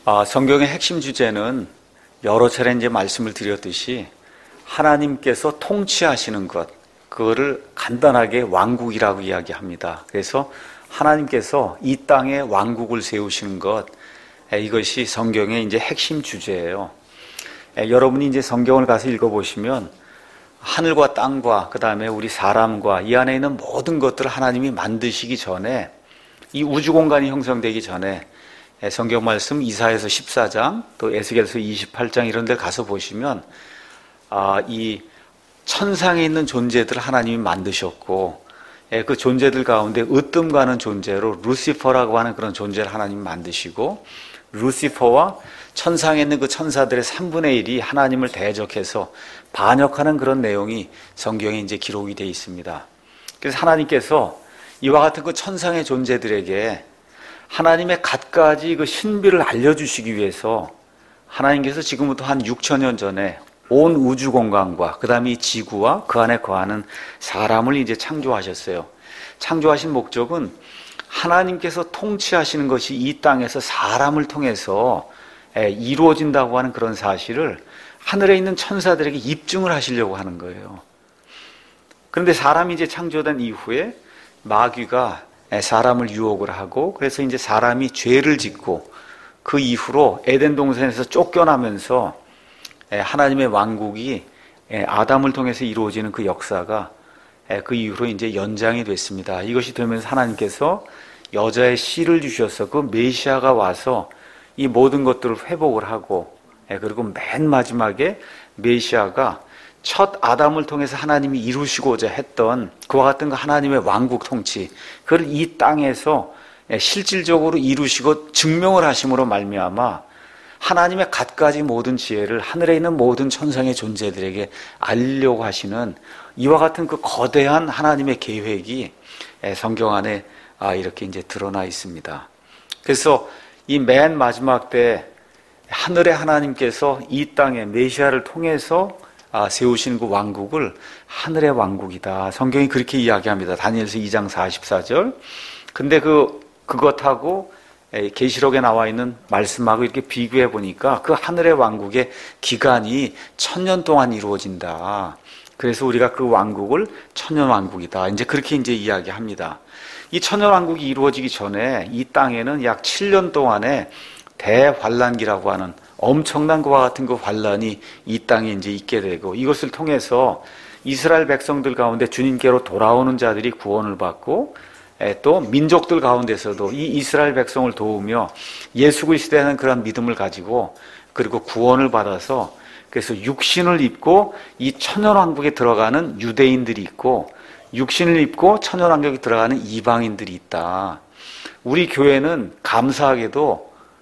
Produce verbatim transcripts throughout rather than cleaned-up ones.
아, 성경의 핵심 주제는 여러 차례 이제 말씀을 드렸듯이 하나님께서 통치하시는 것, 그거를 간단하게 왕국이라고 이야기합니다. 그래서 하나님께서 이 땅에 왕국을 세우시는 것, 이것이 성경의 이제 핵심 주제예요. 여러분이 이제 성경을 가서 읽어보시면 하늘과 땅과 그 다음에 우리 사람과 이 안에 있는 모든 것들을 하나님이 만드시기 전에, 이 우주 공간이 형성되기 전에 성경 말씀 이사야서 십사 장 또 에스겔서 이십팔 장 이런 데 가서 보시면 아, 이 천상에 있는 존재들을 하나님이 만드셨고 그 존재들 가운데 으뜸가는 존재로 루시퍼라고 하는 그런 존재를 하나님이 만드시고, 루시퍼와 천상에 있는 그 천사들의 삼분의 일이 하나님을 대적해서 반역하는 그런 내용이 성경에 이제 기록이 되어 있습니다. 그래서 하나님께서 이와 같은 그 천상의 존재들에게 하나님의 갖가지 그 신비를 알려주시기 위해서 하나님께서 지금부터 한 육천 년 전에 온 우주 공간과 그 다음에 이 지구와 그 안에 거하는 사람을 이제 창조하셨어요. 창조하신 목적은 하나님께서 통치하시는 것이 이 땅에서 사람을 통해서 이루어진다고 하는 그런 사실을 하늘에 있는 천사들에게 입증을 하시려고 하는 거예요. 그런데 사람이 이제 창조된 이후에 마귀가 사람을 유혹을 하고, 그래서 이제 사람이 죄를 짓고 그 이후로 에덴 동산에서 쫓겨나면서 하나님의 왕국이 아담을 통해서 이루어지는 그 역사가 그 이후로 이제 연장이 됐습니다. 이것이 되면서 하나님께서 여자의 씨를 주셔서 그 메시아가 와서 이 모든 것들을 회복을 하고, 그리고 맨 마지막에 메시아가 첫 아담을 통해서 하나님이 이루시고자 했던 그와 같은 그 하나님의 왕국 통치, 그걸 이 땅에서 실질적으로 이루시고 증명을 하심으로 말미암아 하나님의 갖가지 모든 지혜를 하늘에 있는 모든 천상의 존재들에게 알리려고 하시는 이와 같은 그 거대한 하나님의 계획이 성경 안에 이렇게 이제 드러나 있습니다. 그래서 이 맨 마지막 때 하늘의 하나님께서 이 땅에 메시아를 통해서 세우신 그 왕국을 하늘의 왕국이다. 성경이 그렇게 이야기합니다. 다니엘서 이 장 사십사 절. 근데 그 그것하고 계시록에 나와 있는 말씀하고 이렇게 비교해 보니까 그 하늘의 왕국의 기간이 천년 동안 이루어진다. 그래서 우리가 그 왕국을 천년 왕국이다. 이제 그렇게 이제 이야기합니다. 이 천년 왕국이 이루어지기 전에 이 땅에는 약 칠 년 동안의 대환란기라고 하는 엄청난 것과 같은 그 환란이 이 땅에 이제 있게 되고, 이것을 통해서 이스라엘 백성들 가운데 주님께로 돌아오는 자들이 구원을 받고, 또 민족들 가운데서도 이 이스라엘 백성을 도우며 예수 그리스도에 대한 그런 믿음을 가지고 그리고 구원을 받아서, 그래서 육신을 입고 이 천년왕국에 들어가는 유대인들이 있고 육신을 입고 천년왕국에 들어가는 이방인들이 있다. 우리 교회는 감사하게도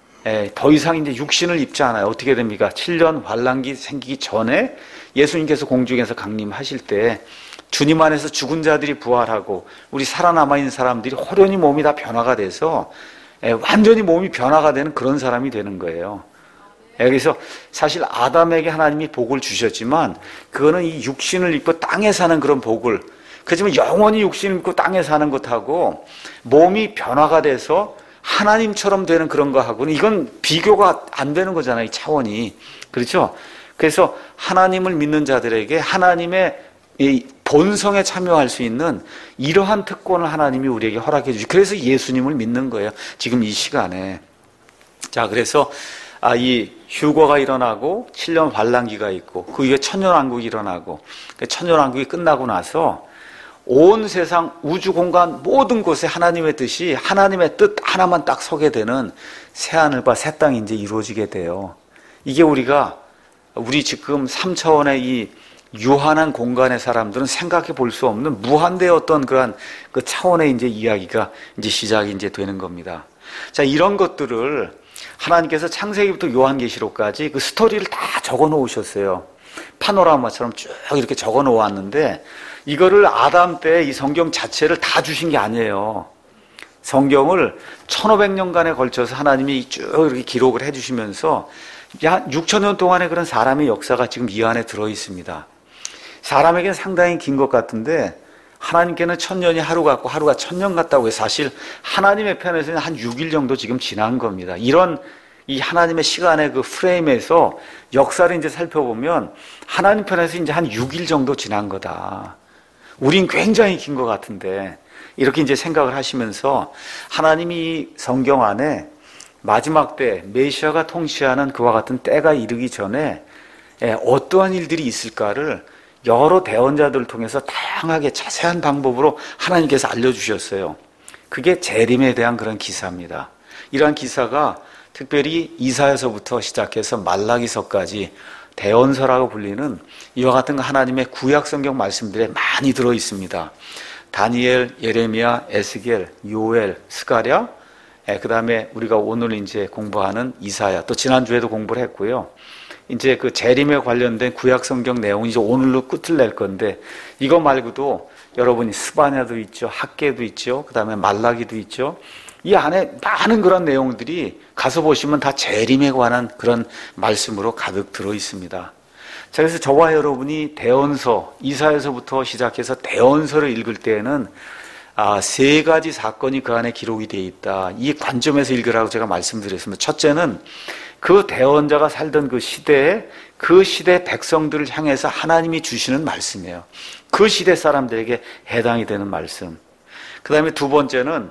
더 이상 이제 육신을 입지 않아요. 어떻게 됩니까? 칠 년 환란기 생기기 전에 예수님께서 공중에서 강림하실 때 주님 안에서 죽은 자들이 부활하고 우리 살아남아 있는 사람들이 호련히 몸이 다 변화가 돼서 완전히 몸이 변화가 되는 그런 사람이 되는 거예요. 그래서 사실 아담에게 하나님이 복을 주셨지만 그거는 이 육신을 입고 땅에 사는 그런 복을, 그렇지만 영원히 육신을 입고 땅에 사는 것하고 몸이 변화가 돼서 하나님처럼 되는 그런 거하고는 이건 비교가 안 되는 거잖아요. 이 차원이. 그렇죠? 그래서 하나님을 믿는 자들에게 하나님의 이 본성에 참여할 수 있는 이러한 특권을 하나님이 우리에게 허락해 주시. 그래서 예수님을 믿는 거예요. 지금 이 시간에. 자, 그래서 아, 이 휴거가 일어나고 칠 년 환란기가 있고 그 이후에 천년왕국이 일어나고, 천년왕국이 끝나고 나서 온 세상 우주 공간 모든 곳에 하나님의 뜻이, 하나님의 뜻 하나만 딱 서게 되는 새하늘과 새 땅이 이제 이루어지게 돼요. 이게 우리가 우리 지금 삼 차원의 이 유한한 공간의 사람들은 생각해 볼 수 없는 무한대의 어떤 그러한 그 차원의 이제 이야기가 이제 시작이 이제 되는 겁니다. 자, 이런 것들을 하나님께서 창세기부터 요한계시록까지 그 스토리를 다 적어 놓으셨어요. 파노라마처럼 쭉 이렇게 적어 놓았는데 이거를 아담 때 이 성경 자체를 다 주신 게 아니에요. 성경을 천오백 년간에 걸쳐서 하나님이 쭉 이렇게 기록을 해 주시면서 약 육천 년 동안의 그런 사람의 역사가 지금 이 안에 들어 있습니다. 사람에게는 상당히 긴 것 같은데 하나님께는 천년이 하루 같고 하루가 천년 같다고 해서 사실 하나님의 편에서는 한 육 일 정도 지금 지난 겁니다. 이런 이 하나님의 시간의 그 프레임에서 역사를 이제 살펴보면 하나님 편에서 이제 한 육 일 정도 지난 거다. 우린 굉장히 긴 것 같은데 이렇게 이제 생각을 하시면서 하나님이 성경 안에 마지막 때 메시아가 통치하는 그와 같은 때가 이르기 전에 어떠한 일들이 있을까를 여러 대언자들을 통해서 다양하게 자세한 방법으로 하나님께서 알려주셨어요. 그게 재림에 대한 그런 기사입니다. 이러한 기사가 특별히 이사야서부터 시작해서 말라기서까지 대언서라고 불리는 이와 같은 하나님의 구약 성경 말씀들에 많이 들어 있습니다. 다니엘, 예레미야, 에스겔, 요엘, 스가랴, 그 다음에 우리가 오늘 이제 공부하는 이사야, 또 지난주에도 공부를 했고요. 이제 그 재림에 관련된 구약 성경 내용이 이제 오늘로 끝을 낼 건데, 이거 말고도 여러분이 스바냐도 있죠, 학개도 있죠, 그 다음에 말라기도 있죠. 이 안에 많은 그런 내용들이 가서 보시면 다 재림에 관한 그런 말씀으로 가득 들어 있습니다. 자, 그래서 저와 여러분이 대언서, 이사야서부터 시작해서 대언서를 읽을 때에는 아, 세 가지 사건이 그 안에 기록이 되어 있다. 이 관점에서 읽으라고 제가 말씀드렸습니다. 첫째는 그 대언자가 살던 그 시대에 그 시대 백성들을 향해서 하나님이 주시는 말씀이에요. 그 시대 사람들에게 해당이 되는 말씀. 그 다음에 두 번째는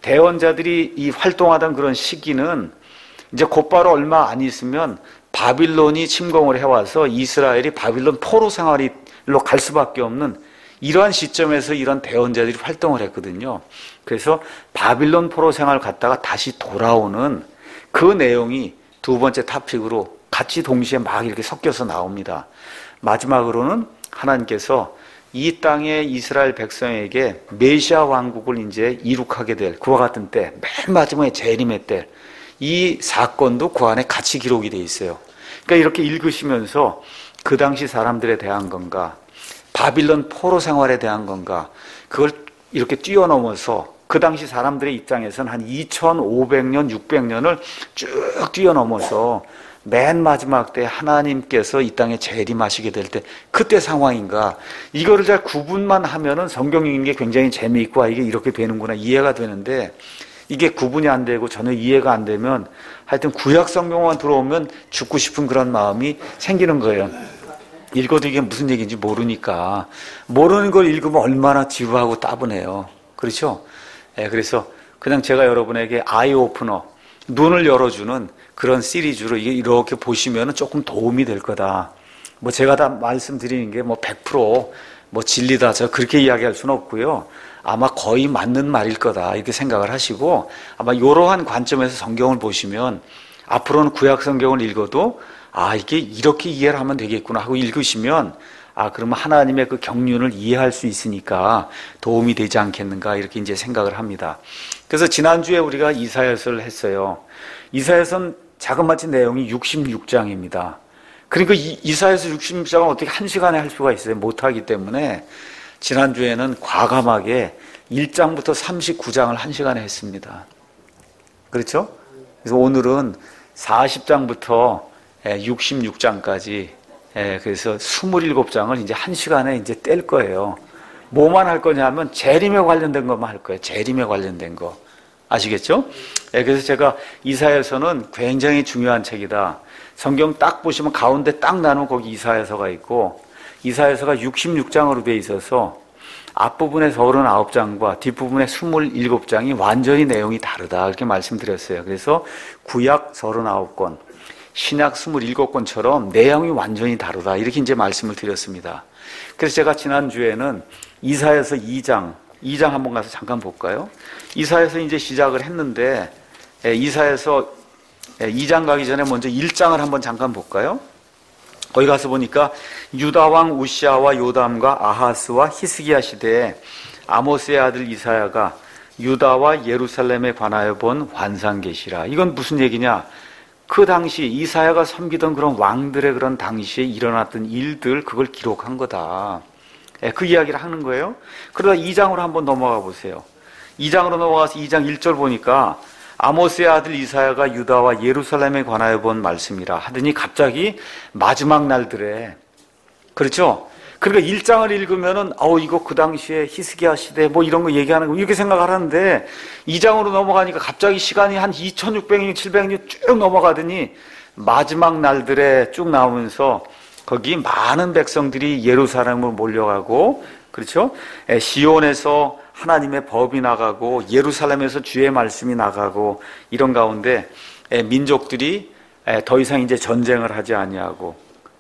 대언자들이 이 활동하던 그런 시기는 이제 곧바로 얼마 안 있으면 바빌론이 침공을 해와서 이스라엘이 바빌론 포로 생활로 갈 수밖에 없는 이러한 시점에서 이런 대언자들이 활동을 했거든요. 그래서 바빌론 포로 생활을 갔다가 다시 돌아오는 그 내용이 두 번째 토픽으로 같이 동시에 막 이렇게 섞여서 나옵니다. 마지막으로는 하나님께서 이 땅의 이스라엘 백성에게 메시아 왕국을 이제 이룩하게 될 그와 같은 때, 맨 마지막에 재림의 때, 이 사건도 그 안에 같이 기록이 돼 있어요. 그러니까 이렇게 읽으시면서 그 당시 사람들에 대한 건가, 바빌론 포로 생활에 대한 건가, 그걸 이렇게 뛰어넘어서 그 당시 사람들의 입장에서는 한 이천오백 년, 육백 년을 쭉 뛰어넘어서 맨 마지막 때 하나님께서 이 땅에 재림하시게 될 때 그때 상황인가, 이거를 잘 구분만 하면은 성경 읽는 게 굉장히 재미있고 아, 이게 이렇게 되는구나 이해가 되는데, 이게 구분이 안 되고 전혀 이해가 안 되면 하여튼 구약 성경만 들어오면 죽고 싶은 그런 마음이 생기는 거예요. 읽어도 이게 무슨 얘기인지 모르니까. 모르는 걸 읽으면 얼마나 지루하고 따분해요. 그렇죠? 네, 그래서 그냥 제가 여러분에게 아이 오프너, 눈을 열어주는 그런 시리즈로 이게 이렇게 보시면 조금 도움이 될 거다. 뭐 제가 다 말씀드리는 게 뭐 백 퍼센트 뭐 진리다, 저 그렇게 이야기할 수는 없고요. 아마 거의 맞는 말일 거다 이렇게 생각을 하시고, 아마 이러한 관점에서 성경을 보시면 앞으로는 구약 성경을 읽어도 아, 이게 이렇게 이해를 하면 되겠구나 하고 읽으시면 아, 그러면 하나님의 그 경륜을 이해할 수 있으니까 도움이 되지 않겠는가 이렇게 이제 생각을 합니다. 그래서 지난주에 우리가 이사야서를 했어요. 이사야서는 자그마치 내용이 육십육 장입니다. 그러니까 이, 이사야서 육십육 장을 어떻게 한 시간에 할 수가 있어요? 못하기 때문에 지난주에는 과감하게 일 장부터 삼십구 장을 한 시간에 했습니다. 그렇죠? 그래서 오늘은 사십 장부터 육십육 장까지, 그래서 이십칠 장을 이제 한 시간에 이제 뗄 거예요. 뭐만 할 거냐면 재림에 관련된 것만 할 거예요. 재림에 관련된 거. 아시겠죠? 그래서 제가 이사야서는 굉장히 중요한 책이다. 성경 딱 보시면 가운데 딱 나누면 거기 이사야서가 있고, 이사야서가 육십육 장으로 되어 있어서 앞부분의 삼십구 장과 뒷부분의 이십칠 장이 완전히 내용이 다르다 이렇게 말씀드렸어요. 그래서 구약 삼십구 권, 신약 이십칠 권처럼 내용이 완전히 다르다 이렇게 이제 말씀을 드렸습니다. 그래서 제가 지난주에는 이사야서 이 장, 이 장 한번 가서 잠깐 볼까요? 이사야서 이제 시작을 했는데, 이사야서 이 장 가기 전에 먼저 일 장을 한번 잠깐 볼까요? 거기 가서 보니까 유다왕 우시아와 요담과 아하스와 히스기야 시대에 아모스의 아들 이사야가 유다와 예루살렘에 관하여 본 환상계시라. 이건 무슨 얘기냐? 그 당시 이사야가 섬기던 그런 왕들의 그런 당시에 일어났던 일들, 그걸 기록한 거다. 그 이야기를 하는 거예요. 그러다 이 장으로 한번 넘어가 보세요. 이 장으로 넘어가서 이 장 일 절 보니까 아모스의 아들 이사야가 유다와 예루살렘에 관하여 본 말씀이라 하더니 갑자기 마지막 날들에, 그렇죠? 그러니까 일 장을 읽으면은 아우 이거 그 당시에 히스기야 시대 뭐 이런 거 얘기하는 거 이렇게 생각하는데 이 장으로 넘어가니까 갑자기 시간이 한 이천육백 년, 칠백 년 쭉 넘어가더니 마지막 날들에 쭉 나오면서 거기 많은 백성들이 예루살렘으로 몰려가고, 그렇죠? 시온에서 하나님의 법이 나가고 예루살렘에서 주의 말씀이 나가고 이런 가운데 민족들이 더 이상 이제 전쟁을 하지 아니하고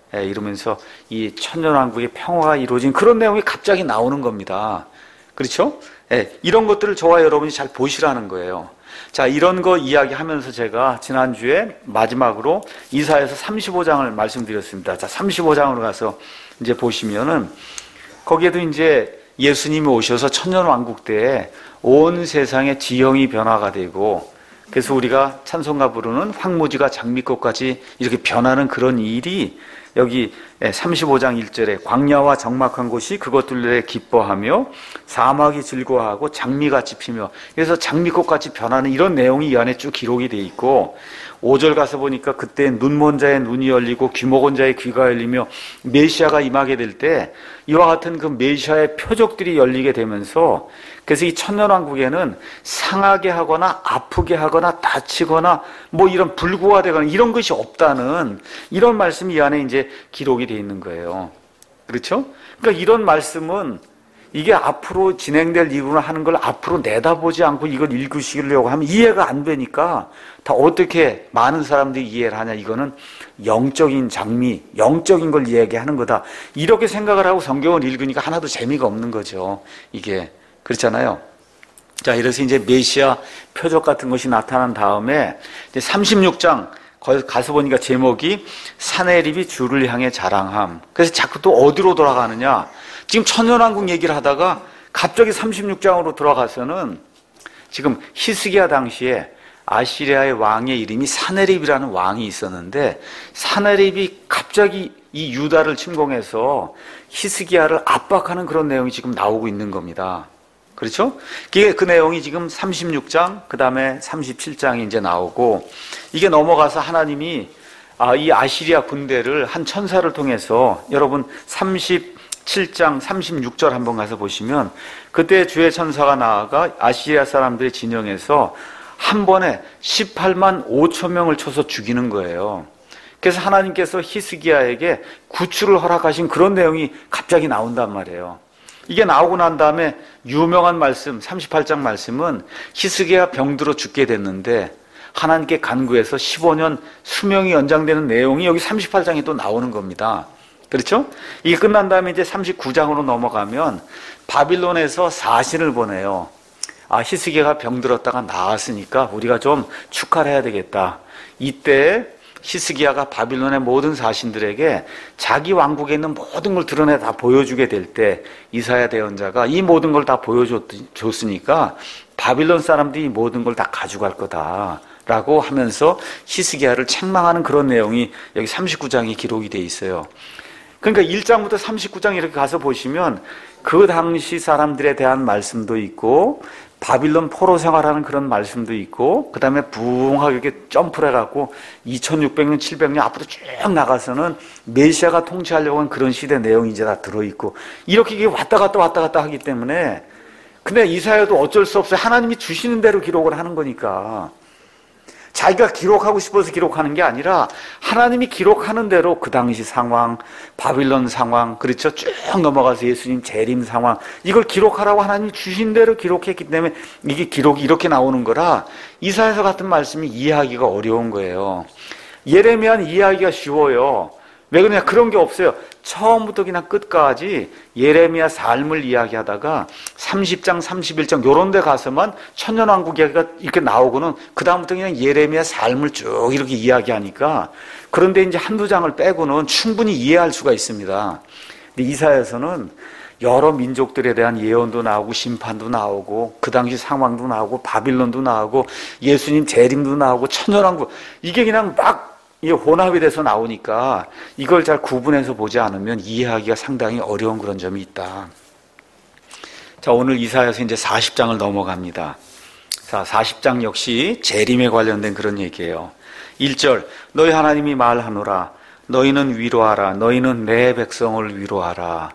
이러면서 이 천년왕국의 평화가 이루어진 그런 내용이 갑자기 나오는 겁니다. 그렇죠? 이런 것들을 저와 여러분이 잘 보시라는 거예요. 자, 이런 거 이야기하면서 제가 지난주에 마지막으로 이사야서 삼십오 장을 말씀드렸습니다. 자, 삼십오 장으로 가서 이제 보시면은 거기에도 이제 예수님이 오셔서 천년왕국 때에 온 세상의 지형이 변화가 되고, 그래서 우리가 찬송가 부르는 황무지가 장미꽃까지 이렇게 변하는 그런 일이 여기 삼십오 장 일 절에 광야와 적막한 곳이 그것들에 기뻐하며 사막이 즐거워하고 장미같이 피며, 그래서 장미꽃같이 변하는 이런 내용이 이 안에 쭉 기록이 돼 있고, 오 절 가서 보니까 그때 눈먼 자의 눈이 열리고 귀먹은 자의 귀가 열리며 메시아가 임하게 될 때 이와 같은 그 메시아의 표적들이 열리게 되면서, 그래서 이 천년왕국에는 상하게 하거나 아프게 하거나 다치거나 뭐 이런 불구화되거나 이런 것이 없다는 이런 말씀이 이 안에 이제 기록이 되어 있는 거예요. 그렇죠? 그러니까 이런 말씀은 이게 앞으로 진행될 일을 하는 걸 앞으로 내다보지 않고 이걸 읽으시려고 하면 이해가 안 되니까 다 어떻게 많은 사람들이 이해를 하냐. 이거는 영적인 장미, 영적인 걸 이야기하는 거다. 이렇게 생각을 하고 성경을 읽으니까 하나도 재미가 없는 거죠. 이게. 그렇잖아요. 자, 이래서 이제 메시아 표적 같은 것이 나타난 다음에 이제 삼십육 장 거기 가서 보니까 제목이 사내립이 주를 향해 자랑함. 그래서 자꾸 또 어디로 돌아가느냐. 지금 천년왕국 얘기를 하다가 갑자기 삼십육 장으로 들어가서는 지금 히스기야 당시에 아시리아의 왕의 이름이 사내립이라는 왕이 있었는데, 사내립이 갑자기 이 유다를 침공해서 히스기야를 압박하는 그런 내용이 지금 나오고 있는 겁니다. 그렇죠? 그게 그 내용이 지금 삼십육 장, 그 다음에 삼십칠 장이 이제 나오고, 이게 넘어가서 하나님이 아, 이 아시리아 군대를 한 천사를 통해서, 여러분 삼십칠 장 삼십육 절 한번 가서 보시면 그때 주의 천사가 나아가 아시리아 사람들의 진영에서 한 번에 십팔만 오천 명을 쳐서 죽이는 거예요. 그래서 하나님께서 히스기야에게 구출을 허락하신 그런 내용이 갑자기 나온단 말이에요. 이게 나오고 난 다음에 유명한 말씀, 삼십팔 장 말씀은 히스기야 병들어 죽게 됐는데 하나님께 간구해서 십오 년 수명이 연장되는 내용이 여기 삼십팔 장에 또 나오는 겁니다. 그렇죠? 이게 끝난 다음에 이제 삼십구 장으로 넘어가면 바빌론에서 사신을 보내요. 아, 히스기야가 병들었다가 나았으니까 우리가 좀 축하를 해야 되겠다. 이때 히스기야가 바빌론의 모든 사신들에게 자기 왕국에 있는 모든 걸 드러내 다 보여주게 될 때 이사야 대언자가 이 모든 걸 다 보여줬으니까 바빌론 사람들이 이 모든 걸 다 가져갈 거다라고 하면서 히스기야를 책망하는 그런 내용이 여기 삼십구 장에 기록이 돼 있어요. 그러니까 일 장부터 삼십구 장 이렇게 가서 보시면 그 당시 사람들에 대한 말씀도 있고 바빌론 포로 생활하는 그런 말씀도 있고, 그 다음에 부흥하게 이렇게 점프를 해갖고 이천육백 년, 칠백 년 앞으로 쭉 나가서는 메시아가 통치하려고 하는 그런 시대 내용이 이제 다 들어있고, 이렇게 이게 왔다 갔다 왔다 갔다 하기 때문에, 근데 이사야도 어쩔 수 없어요. 하나님이 주시는 대로 기록을 하는 거니까. 자기가 기록하고 싶어서 기록하는 게 아니라 하나님이 기록하는 대로 그 당시 상황, 바빌론 상황, 그렇죠? 쭉 넘어가서 예수님 재림 상황, 이걸 기록하라고 하나님이 주신 대로 기록했기 때문에 이게 기록이 이렇게 나오는 거라 이사야서 같은 말씀이 이해하기가 어려운 거예요. 예레미야는 이해하기가 쉬워요. 왜 그러냐? 그런 게 없어요. 처음부터 그냥 끝까지 예레미야 삶을 이야기하다가 삼십 장, 삼십일 장 요런 데 가서만 천년왕국 이야기가 이렇게 나오고는 그 다음부터 그냥 예레미야 삶을 쭉 이렇게 이야기하니까, 그런데 이제 한두 장을 빼고는 충분히 이해할 수가 있습니다. 근데 이사야서는 여러 민족들에 대한 예언도 나오고 심판도 나오고 그 당시 상황도 나오고 바빌론도 나오고 예수님 재림도 나오고 천년왕국, 이게 그냥 막 이게 혼합이 돼서 나오니까 이걸 잘 구분해서 보지 않으면 이해하기가 상당히 어려운 그런 점이 있다. 자, 오늘 이사야서 이제 사십 장을 넘어갑니다. 자, 사십 장 역시 재림에 관련된 그런 얘기예요. 일 절, 너희 하나님이 말하노라. 너희는 위로하라. 너희는 내 백성을 위로하라.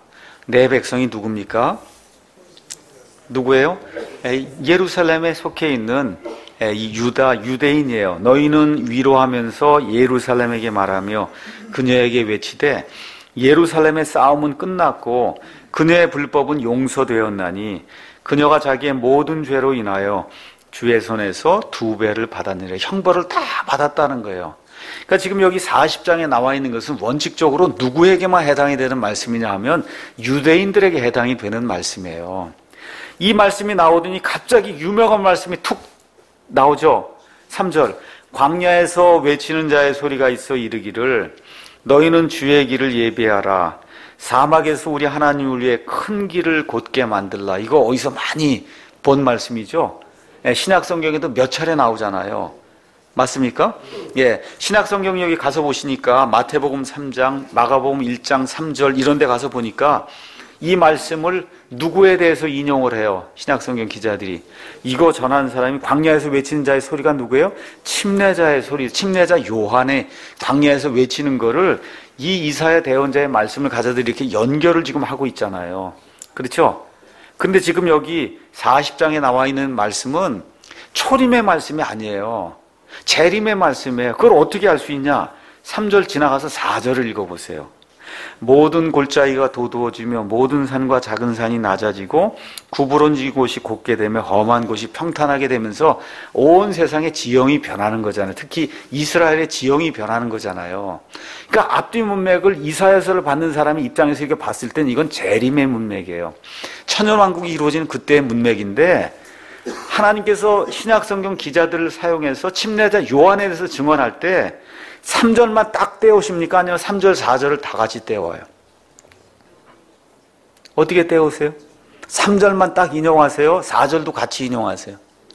내 백성이 누굽니까? 누구예요? 예루살렘에 속해 있는 이 유다 유대인이에요. 너희는 위로하면서 예루살렘에게 말하며 그녀에게 외치되 예루살렘의 싸움은 끝났고 그녀의 불법은 용서되었나니 그녀가 자기의 모든 죄로 인하여 주의 손에서 두 배를 받았느니라. 형벌을 다 받았다는 거예요. 그러니까 지금 여기 사십 장에 나와 있는 것은 원칙적으로 누구에게만 해당이 되는 말씀이냐 하면 유대인들에게 해당이 되는 말씀이에요. 이 말씀이 나오더니 갑자기 유명한 말씀이 툭 나오죠. 삼 절 광야에서 외치는 자의 소리가 있어 이르기를 너희는 주의 길을 예비하라. 사막에서 우리 하나님을 위해 큰 길을 곧게 만들라. 이거 어디서 많이 본 말씀이죠. 신약 성경에도 몇 차례 나오잖아요. 맞습니까? 예, 신약 성경 여기 가서 보시니까 마태복음 삼 장, 마가복음 일 장 삼 절 이런 데 가서 보니까 이 말씀을 누구에 대해서 인용을 해요? 신약 성경 기자들이. 이거 전하는 사람이 광야에서 외치는 자의 소리가 누구예요? 침례자의 소리, 침례자 요한의 광야에서 외치는 거를 이 이사야 대언자의 말씀을 가져다 이렇게 연결을 지금 하고 있잖아요. 그렇죠? 근데 지금 여기 사십 장에 나와 있는 말씀은 초림의 말씀이 아니에요. 재림의 말씀이에요. 그걸 어떻게 알 수 있냐? 삼 절 지나가서 사 절을 읽어보세요. 모든 골짜기가 도두어지며 모든 산과 작은 산이 낮아지고 구부러진 곳이 곧게 되며 험한 곳이 평탄하게 되면서 온 세상의 지형이 변하는 거잖아요. 특히 이스라엘의 지형이 변하는 거잖아요. 그러니까 앞뒤 문맥을 이사야서를 받는 사람의 입장에서 이렇게 봤을 땐 이건 재림의 문맥이에요. 천년왕국이 이루어지는 그때의 문맥인데 하나님께서 신약성경 기자들을 사용해서 침례자 요한에 대해서 증언할 때 삼 절만 딱 떼우십니까? 아니면 삼 절, 사 절을 다 같이 떼워요? 어떻게 떼우세요? 삼 절만 딱 인용하세요? 사 절도 같이 인용하세요?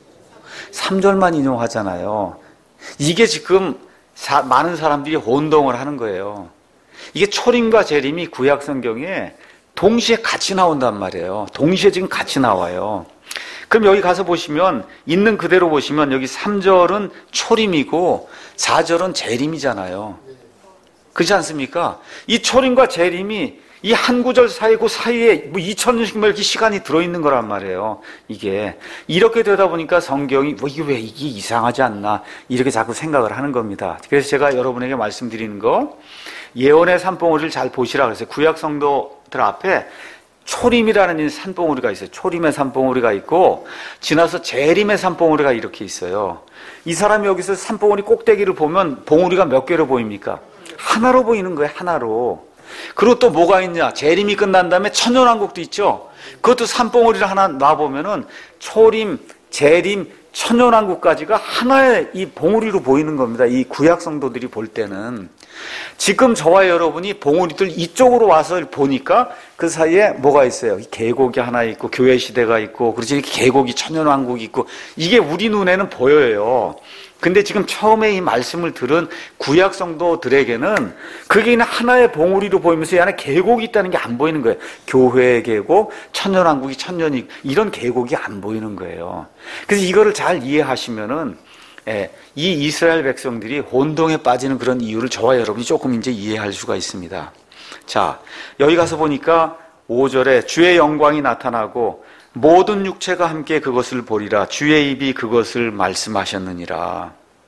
삼 절만 인용하잖아요. 이게 지금 사, 많은 사람들이 혼동을 하는 거예요. 이게 초림과 재림이 구약 성경에 동시에 같이 나온단 말이에요. 동시에 지금 같이 나와요. 그럼 여기 가서 보시면 있는 그대로 보시면 여기 삼 절은 초림이고 사 절은 재림이잖아요. 그렇지 않습니까? 이 초림과 재림이 이 한 구절 사이고 사이에 뭐 이천 년씩 뭐 이렇게 시간이 들어있는 거란 말이에요. 이게 이렇게 되다 보니까 성경이 뭐 이게 왜 이게 이상하지 않나 이렇게 자꾸 생각을 하는 겁니다. 그래서 제가 여러분에게 말씀드리는 거 예언의 산봉우리를 잘 보시라 그랬어요. 구약 성도들 앞에 초림이라는 산봉우리가 있어요. 초림의 산봉우리가 있고 지나서 재림의 산봉우리가 이렇게 있어요. 이 사람이 여기서 산봉우리 꼭대기를 보면 봉우리가 몇 개로 보입니까? 하나로 보이는 거예요. 하나로. 그리고 또 뭐가 있냐? 재림이 끝난 다음에 천년왕국도 있죠. 그것도 산봉우리를 하나 놔보면은 초림, 재림, 천년왕국까지가 하나의 이 봉우리로 보이는 겁니다. 이 구약 성도들이 볼 때는. 지금 저와 여러분이 봉우리들 이쪽으로 와서 보니까 그 사이에 뭐가 있어요? 계곡이 하나 있고 교회 시대가 있고 그렇지 계곡이 천년왕국이 있고 이게 우리 눈에는 보여요. 근데 지금 처음에 이 말씀을 들은 구약 성도들에게는 그게 그냥 하나의 봉우리로 보이면서 이 안에 계곡이 있다는 게 안 보이는 거예요. 교회의 계곡, 천년왕국이 천년이 이런 계곡이 안 보이는 거예요. 그래서 이거를 잘 이해하시면은 예, 이 이스라엘 백성들이 혼동에 빠지는 그런 이유를 저와 여러분이 조금 이제 이해할 수가 있습니다. 자, 여기 가서 보니까 오 절에 주의 영광이 나타나고 모든 육체가 함께 그것을 보리라. 주의 입이 그것을 말씀하셨느니라.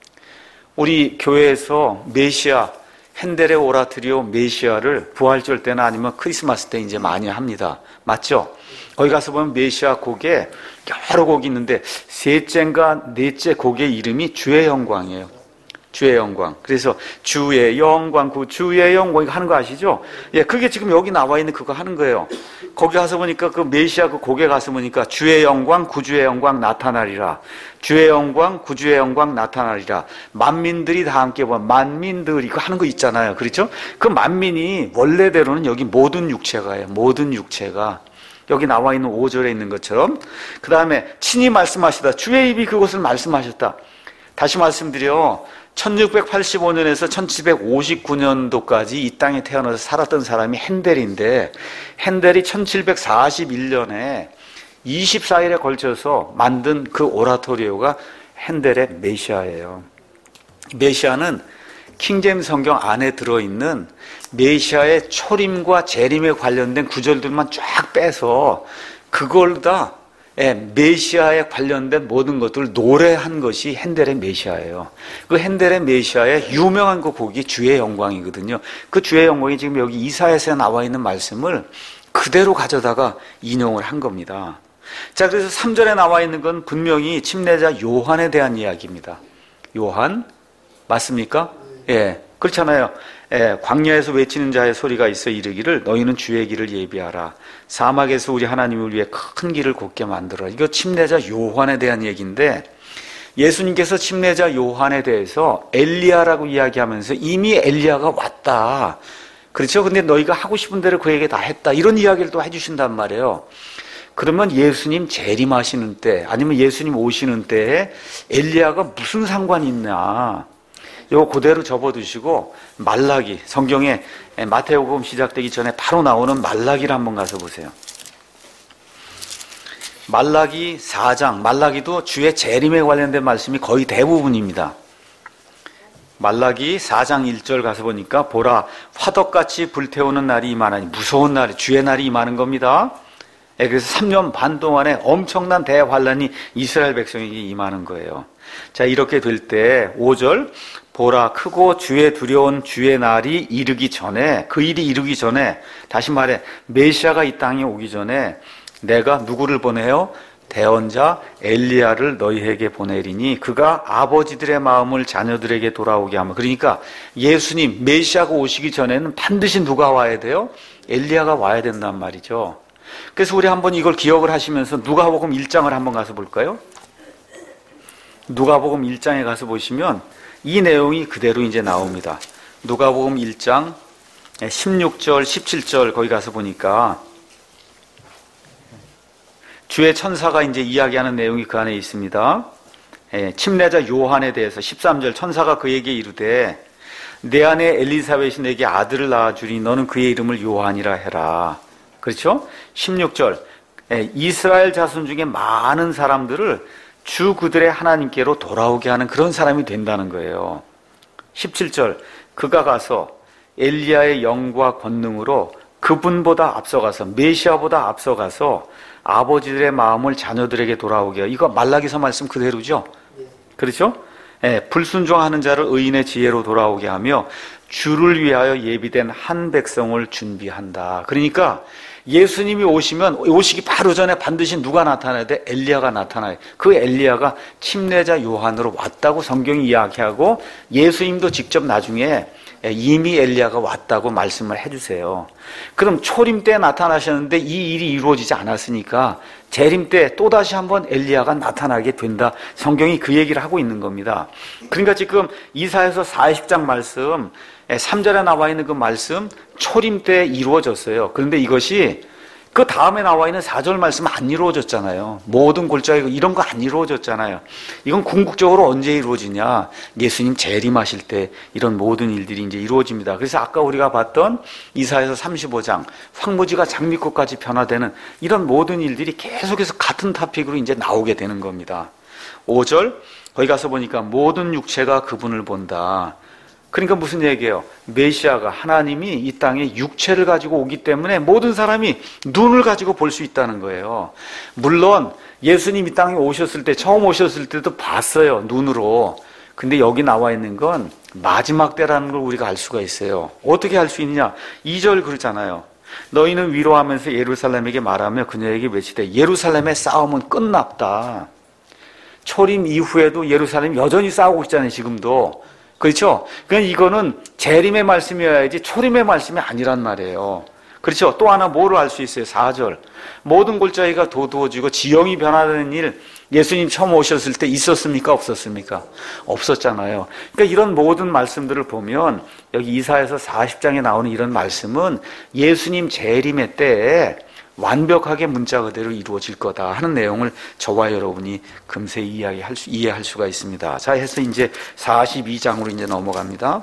우리 교회에서 메시아, 핸델의 오라트리오 메시아를 부활절 때나 아니면 크리스마스 때 이제 많이 합니다. 맞죠? 거기 가서 보면 메시아 곡에 여러 곡이 있는데 셋째인가 넷째 곡의 이름이 주의 영광이에요. 주의 영광. 그래서 주의 영광, 그 주의 영광 이거 하는 거 아시죠? 예, 그게 지금 여기 나와 있는 그거 하는 거예요. 거기 가서 보니까 그 메시아 그 곡에 가서 보니까 주의 영광, 구주의 영광 나타나리라. 주의 영광, 구주의 영광 나타나리라. 만민들이 다 함께 보면 만민들 이거 하는 거 있잖아요. 그렇죠? 그 만민이 원래대로는 여기 모든 육체가예요. 모든 육체가. 여기 나와 있는 오 절에 있는 것처럼. 그 다음에 친히 말씀하시다. 주의 입이 그것을 말씀하셨다. 다시 말씀드려. 천육백팔십오 년에서 천칠백오십구 년도까지 이 땅에 태어나서 살았던 사람이 핸델인데 핸델이 천칠백사십일 년에 이십사 일에 걸쳐서 만든 그 오라토리오가 핸델의 메시아예요. 메시아는 킹제임스 성경 안에 들어있는 메시아의 초림과 재림에 관련된 구절들만 쫙 빼서 그걸 다 메시아에 관련된 모든 것들을 노래한 것이 핸델의 메시아예요. 그 핸델의 메시아의 유명한 그 곡이 주의 영광이거든요. 그 주의 영광이 지금 여기 이사야서에 나와 있는 말씀을 그대로 가져다가 인용을 한 겁니다. 자, 그래서 삼 절에 나와 있는 건 분명히 침례자 요한에 대한 이야기입니다. 요한 맞습니까? 예, 그렇잖아요. 예, 광야에서 외치는 자의 소리가 있어 이르기를 너희는 주의 길을 예비하라. 사막에서 우리 하나님을 위해 큰 길을 곧게 만들어라. 이거 침례자 요한에 대한 얘기인데 예수님께서 침례자 요한에 대해서 엘리야라고 이야기하면서 이미 엘리야가 왔다. 그렇죠? 근데 너희가 하고 싶은 대로 그에게 다 했다. 이런 이야기를 또 해주신단 말이에요. 그러면 예수님 재림하시는 때 아니면 예수님 오시는 때에 엘리야가 무슨 상관이 있냐. 요거 그대로 접어두시고 말라기, 성경에 마태복음 시작되기 전에 바로 나오는 말라기를 한번 가서 보세요. 말라기 사 장, 말라기도 주의 재림에 관련된 말씀이 거의 대부분입니다. 말라기 사 장 일 절 가서 보니까 보라 화덕같이 불태우는 날이 임하나니 무서운 날이 주의 날이 임하는 겁니다. 그래서 삼 년 반 동안에 엄청난 대환란이 이스라엘 백성에게 임하는 거예요. 자, 이렇게 될 때 오 절 보라 크고 주의 두려운 주의 날이 이르기 전에 그 일이 이르기 전에 다시 말해 메시아가 이 땅에 오기 전에 내가 누구를 보내요? 대언자 엘리야를 너희에게 보내리니 그가 아버지들의 마음을 자녀들에게 돌아오게 하며 그러니까 예수님 메시아가 오시기 전에는 반드시 누가 와야 돼요? 엘리야가 와야 된단 말이죠. 그래서 우리 한번 이걸 기억을 하시면서 누가복음 일 장을 한번 가서 볼까요? 누가복음 일 장에 가서 보시면 이 내용이 그대로 이제 나옵니다. 누가복음 일 장 십육 절, 십칠 절 거기 가서 보니까 주의 천사가 이제 이야기하는 내용이 그 안에 있습니다. 침례자 요한에 대해서 십삼 절 천사가 그에게 이르되 내 아내 엘리사벳이 내게 아들을 낳아주니 너는 그의 이름을 요한이라 해라. 그렇죠? 십육 절 이스라엘 자손 중에 많은 사람들을 주 그들의 하나님께로 돌아오게 하는 그런 사람이 된다는 거예요. 십칠 절 그가 가서 엘리야의 영과 권능으로 그분보다 앞서가서 메시아보다 앞서가서 아버지들의 마음을 자녀들에게 돌아오게 해요. 이거 말라기서 말씀 그대로죠? 그렇죠? 예, 불순종하는 자를 의인의 지혜로 돌아오게 하며 주를 위하여 예비된 한 백성을 준비한다. 그러니까 예수님이 오시면 오시기 바로 전에 반드시 누가 나타나야 돼? 엘리야가 나타나요. 그 엘리야가 침례자 요한으로 왔다고 성경이 이야기하고 예수님도 직접 나중에 이미 엘리야가 왔다고 말씀을 해주세요. 그럼 초림 때 나타나셨는데 이 일이 이루어지지 않았으니까 재림 때 또다시 한번 엘리야가 나타나게 된다. 성경이 그 얘기를 하고 있는 겁니다. 그러니까 지금 이사야서 사십 장 말씀 삼 절에 나와 있는 그 말씀 초림 때 이루어졌어요. 그런데 이것이 그 다음에 나와 있는 사 절 말씀 안 이루어졌잖아요. 모든 골짜기 이런 거 안 이루어졌잖아요. 이건 궁극적으로 언제 이루어지냐? 예수님 재림하실 때 이런 모든 일들이 이제 이루어집니다. 그래서 아까 우리가 봤던 이사야서 삼십오 장 황무지가 장미꽃까지 변화되는 이런 모든 일들이 계속해서 같은 토픽으로 이제 나오게 되는 겁니다. 오 절 거기 가서 보니까 모든 육체가 그분을 본다. 그러니까 무슨 얘기예요? 메시아가 하나님이 이 땅에 육체를 가지고 오기 때문에 모든 사람이 눈을 가지고 볼 수 있다는 거예요. 물론 예수님 이 땅에 오셨을 때 처음 오셨을 때도 봤어요. 눈으로. 근데 여기 나와 있는 건 마지막 때라는 걸 우리가 알 수가 있어요. 어떻게 알 수 있느냐? 이 절 그러잖아요. 너희는 위로하면서 예루살렘에게 말하며 그녀에게 외치되 예루살렘의 싸움은 끝났다. 초림 이후에도 예루살렘이 여전히 싸우고 있잖아요. 지금도. 그렇죠? 그러니까 이거는 재림의 말씀이어야지 초림의 말씀이 아니란 말이에요. 그렇죠? 또 하나 뭐를 알 수 있어요? 사 절 모든 골짜기가 도두어지고 지형이 변화되는 일 예수님 처음 오셨을 때 있었습니까? 없었습니까? 없었잖아요. 그러니까 이런 모든 말씀들을 보면 여기 이사야서 사십 장에 나오는 이런 말씀은 예수님 재림의 때에 완벽하게 문자 그대로 이루어질 거다 하는 내용을 저와 여러분이 금세 이야기할 수, 이해할 수가 있습니다. 자, 해서 이제 사십이 장으로 이제 넘어갑니다.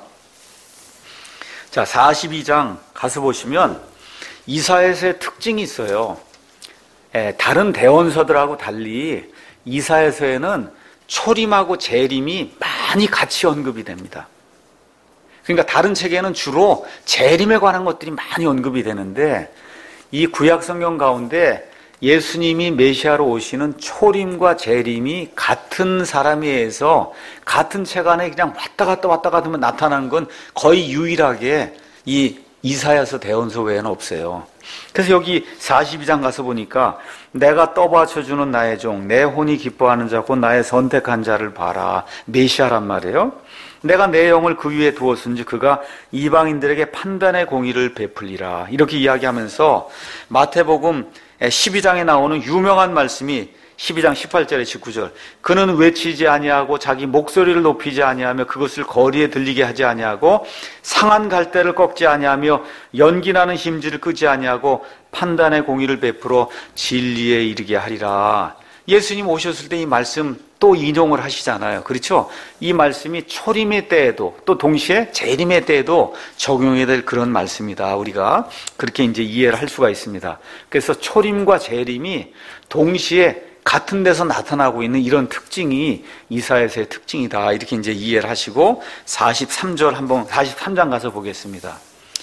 자, 사십이 장 가서 보시면 이사야서의 특징이 있어요. 예, 다른 대원서들하고 달리 이사야서에는 초림하고 재림이 많이 같이 언급이 됩니다. 그러니까 다른 책에는 주로 재림에 관한 것들이 많이 언급이 되는데 이 구약 성경 가운데 예수님이 메시아로 오시는 초림과 재림이 같은 사람에 의해서 같은 책 안에 그냥 왔다 갔다 왔다 갔다 하면 나타나는 건 거의 유일하게 이 이사야서 대언서 외에는 없어요. 그래서 여기 사십이 장 가서 보니까 내가 떠받쳐주는 나의 종, 내 혼이 기뻐하는 자, 곧 나의 선택한 자를 봐라. 메시아란 말이에요. 내가 내 영을 그 위에 두었은지 그가 이방인들에게 판단의 공의를 베풀리라. 이렇게 이야기하면서 마태복음 십이 장에 나오는 유명한 말씀이 십이 장 십팔 절에 십구 절 그는 외치지 아니하고 자기 목소리를 높이지 아니하며 그것을 거리에 들리게 하지 아니하고 상한 갈대를 꺾지 아니하며 연기나는 심지를 끄지 아니하고 판단의 공의를 베풀어 진리에 이르게 하리라. 예수님 오셨을 때 이 말씀 또 인용을 하시잖아요. 그렇죠? 이 말씀이 초림의 때에도 또 동시에 재림의 때에도 적용해야 될 그런 말씀이다. 우리가 그렇게 이제 이해를 할 수가 있습니다. 그래서 초림과 재림이 동시에 같은 데서 나타나고 있는 이런 특징이 이사야서의 특징이다. 이렇게 이제 이해를 하시고 사십삼 절 한번 사십삼 장 가서 보겠습니다.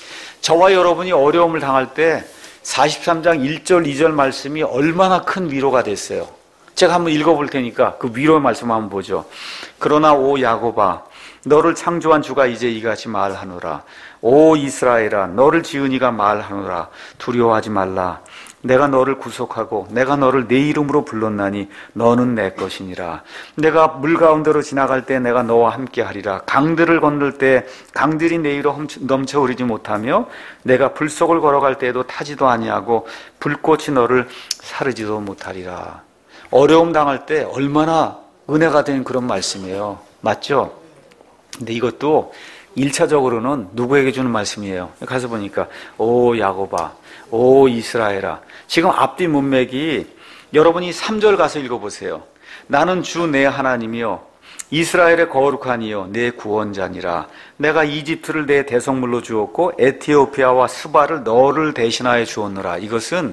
저와 여러분이 어려움을 당할 때 사십삼 장 일 절 이 절 말씀이 얼마나 큰 위로가 됐어요. 제가 한번 읽어볼 테니까 그 위로의 말씀 한번 보죠. 그러나 오 야곱아 너를 창조한 주가 이제 이같이 말하노라. 오 이스라엘아 너를 지은 이가 말하노라. 두려워하지 말라. 내가 너를 구속하고 내가 너를 내 이름으로 불렀나니 너는 내 것이니라. 내가 물 가운데로 지나갈 때 내가 너와 함께 하리라. 강들을 건널 때 강들이 내 위로 넘쳐 흐르지 못하며 내가 불 속을 걸어갈 때에도 타지도 아니하고 불꽃이 너를 사르지도 못하리라. 어려움 당할 때 얼마나 은혜가 된 그런 말씀이에요. 맞죠? 근데 이것도 일 차적으로는 누구에게 주는 말씀이에요? 가서 보니까 오 야곱아, 오 이스라엘아. 지금 앞뒤 문맥이 여러분이 삼 절 가서 읽어보세요. 나는 주 내 하나님이요 이스라엘의 거룩한 이요 내 구원자니라. 내가 이집트를 내 대성물로 주었고 에티오피아와 스바를 너를 대신하여 주었노라. 이것은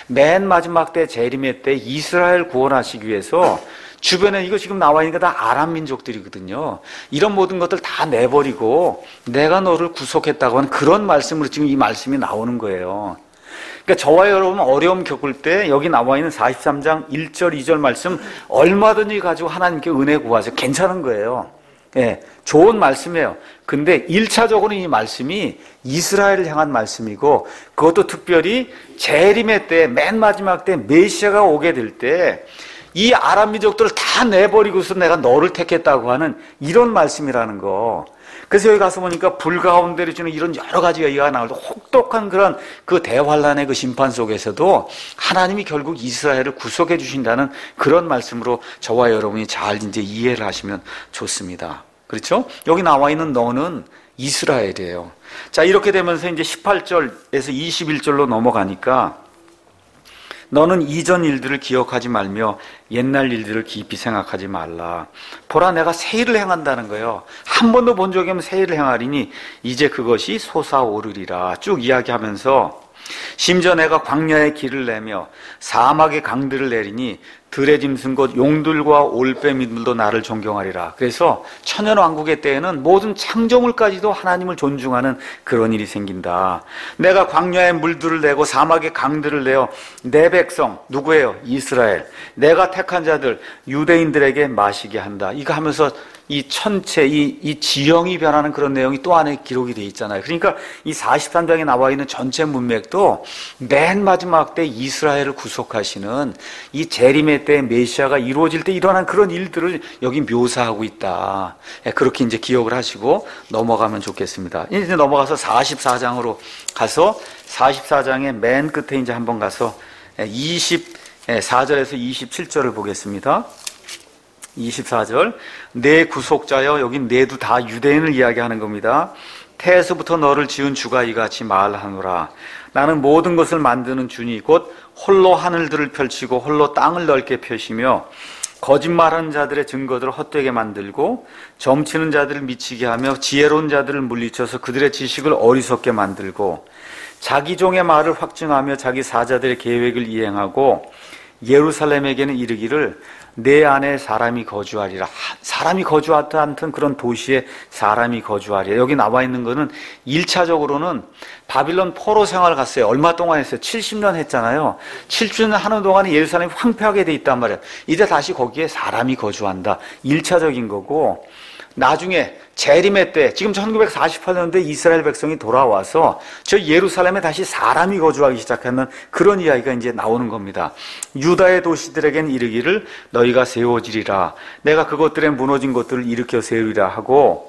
맨 마지막 때 재림의 때 이스라엘 구원하시기 위해서 주변에 이거 지금 나와 있는 게 다 아람 민족들이거든요. 이런 모든 것들 다 내버리고 내가 너를 구속했다고 하는 그런 말씀으로 지금 이 말씀이 나오는 거예요. 그러니까 저와 여러분 어려움 겪을 때 여기 나와 있는 사십삼 장 일 절 이 절 말씀 얼마든지 가지고 하나님께 은혜 구하세요. 괜찮은 거예요. 예, 좋은 말씀이에요. 근데 일 차적으로 이 말씀이 이스라엘을 향한 말씀이고 그것도 특별히 재림의 때 맨 마지막 때 메시아가 오게 될 때 이 아람 민족들을 다 내버리고서 내가 너를 택했다고 하는 이런 말씀이라는 거. 그래서 여기 가서 보니까 불 가운데를 주는 이런 여러 가지 얘기가 나올 때 혹독한 그런 그 대환란의 그 심판 속에서도 하나님이 결국 이스라엘을 구속해 주신다는 그런 말씀으로 저와 여러분이 잘 이제 이해를 하시면 좋습니다. 그렇죠? 여기 나와 있는 너는 이스라엘이에요. 자, 이렇게 되면서 이제 십팔 절에서 이십일 절로 넘어가니까 너는 이전 일들을 기억하지 말며 옛날 일들을 깊이 생각하지 말라. 보라 내가 새 일을 행한다는 거예요. 한 번도 본 적이 없는 새 일을 행하리니 이제 그것이 솟아오르리라. 쭉 이야기하면서 심지어 내가 광야에 길을 내며 사막에 강들을 내리니 들의 짐승 곧 용들과 올빼미들도 나를 존경하리라. 그래서 천연왕국의 때에는 모든 창조물까지도 하나님을 존중하는 그런 일이 생긴다. 내가 광야에 물들을 내고 사막에 강들을 내어 내 백성 누구예요? 이스라엘 내가 택한 자들 유대인들에게 마시게 한다. 이거 하면서 이 천체, 이, 이 지형이 변하는 그런 내용이 또 안에 기록이 되어 있잖아요. 그러니까 이 사십삼 장에 나와 있는 전체 문맥도 맨 마지막 때 이스라엘을 구속하시는 이 재림의 때 메시아가 이루어질 때 일어난 그런 일들을 여기 묘사하고 있다. 그렇게 이제 기억을 하시고 넘어가면 좋겠습니다. 이제 넘어가서 사십사 장으로 가서 사십사 장의 맨 끝에 이제 한번 가서 이십사 절에서 이십칠 절을 보겠습니다. 이십사 절 내 구속자여 여긴 내도 다 유대인을 이야기하는 겁니다. 태에서부터 너를 지은 주가 이같이 말하노라. 나는 모든 것을 만드는 주니 곧 홀로 하늘들을 펼치고 홀로 땅을 넓게 펴시며 거짓말하는 자들의 증거들을 헛되게 만들고 점치는 자들을 미치게 하며 지혜로운 자들을 물리쳐서 그들의 지식을 어리석게 만들고 자기 종의 말을 확증하며 자기 사자들의 계획을 이행하고 예루살렘에게는 이르기를 내 안에 사람이 거주하리라. 사람이 거주하든 않든 그런 도시에 사람이 거주하리라. 여기 나와 있는 거는 일차적으로는 바빌론 포로 생활 갔어요. 얼마 동안 했어요? 칠십 년 했잖아요. 칠십 년 하는 동안에 예루살렘이 황폐하게 돼 있단 말이에요. 이제 다시 거기에 사람이 거주한다. 일차적인 거고, 나중에 재림의 때, 지금 천구백사십팔 년도에 이스라엘 백성이 돌아와서 저 예루살렘에 다시 사람이 거주하기 시작하는 그런 이야기가 이제 나오는 겁니다. 유다의 도시들에겐 이르기를 너희가 세워지리라. 내가 그것들의 무너진 것들을 일으켜 세우리라 하고,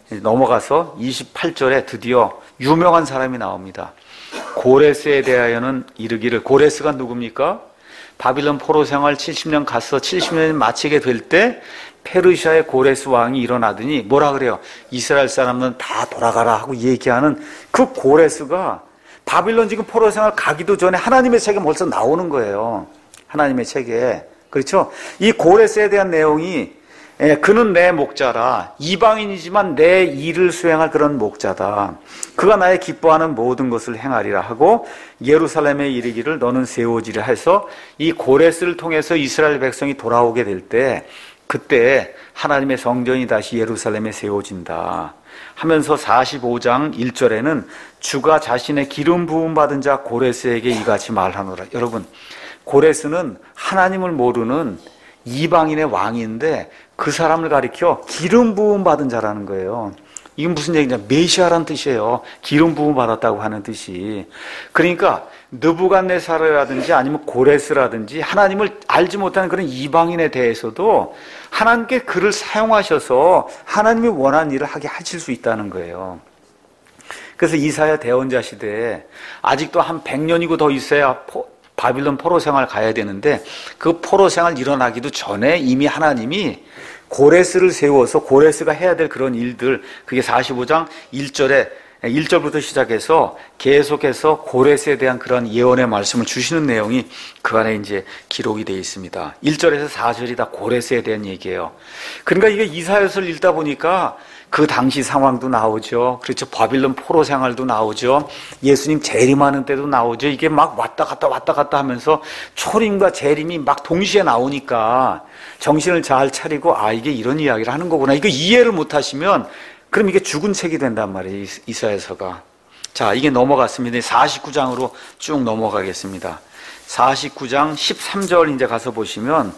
넘어가서 이십팔 절에 드디어 유명한 사람이 나옵니다. 고레스에 대하여는 이르기를, 고레스가 누굽니까? 바빌론 포로 생활 칠십 년 가서 칠십 년이 마치게 될 때 페르시아의 고레스 왕이 일어나더니 뭐라 그래요? 이스라엘 사람은 다 돌아가라 하고 얘기하는 그 고레스가 바빌론 지금 포로 생활 가기도 전에 하나님의 책에 벌써 나오는 거예요. 하나님의 책에. 그렇죠? 이 고레스에 대한 내용이, 예, 그는 내 목자라. 이방인이지만 내 일을 수행할 그런 목자다. 그가 나의 기뻐하는 모든 것을 행하리라 하고 예루살렘에 이르기를 너는 세워지리라 해서 이 고레스를 통해서 이스라엘 백성이 돌아오게 될 때, 그때 하나님의 성전이 다시 예루살렘에 세워진다 하면서 사십오 장 일 절에는 주가 자신의 기름 부음 받은 자 고레스에게 이같이 말하노라. 여러분, 고레스는 하나님을 모르는 이방인의 왕인데 그 사람을 가리켜 기름 부음 받은 자라는 거예요. 이건 무슨 얘기냐? 메시아라는 뜻이에요. 기름 부음 받았다고 하는 뜻이. 그러니까 느부갓네살이라든지 아니면 고레스라든지 하나님을 알지 못하는 그런 이방인에 대해서도 하나님께 그를 사용하셔서 하나님이 원하는 일을 하게 하실 수 있다는 거예요. 그래서 이사야 대언자 시대에 아직도 한 백 년이고 더 있어야 포, 바빌론 포로 생활 가야 되는데 그 포로 생활 일어나기도 전에 이미 하나님이 고레스를 세워서 고레스가 해야 될 그런 일들, 그게 사십오 장 일 절에 일 절부터 시작해서 계속해서 고레스에 대한 그런 예언의 말씀을 주시는 내용이 그 안에 이제 기록이 되어 있습니다. 일 절에서 사 절이 다 고레스에 대한 얘기예요. 그러니까 이게 이사야서를 읽다 보니까 그 당시 상황도 나오죠. 그렇죠. 바빌론 포로 생활도 나오죠. 예수님 재림하는 때도 나오죠. 이게 막 왔다 갔다 왔다 갔다 하면서 초림과 재림이 막 동시에 나오니까 정신을 잘 차리고, 아, 이게 이런 이야기를 하는 거구나. 이거 이해를 못 하시면 그럼 이게 죽은 책이 된단 말이에요. 이사야서가. 자, 이게 넘어갔습니다. 사십구 장으로 쭉 넘어가겠습니다. 사십구 장 십삼 절 이제 가서 보시면,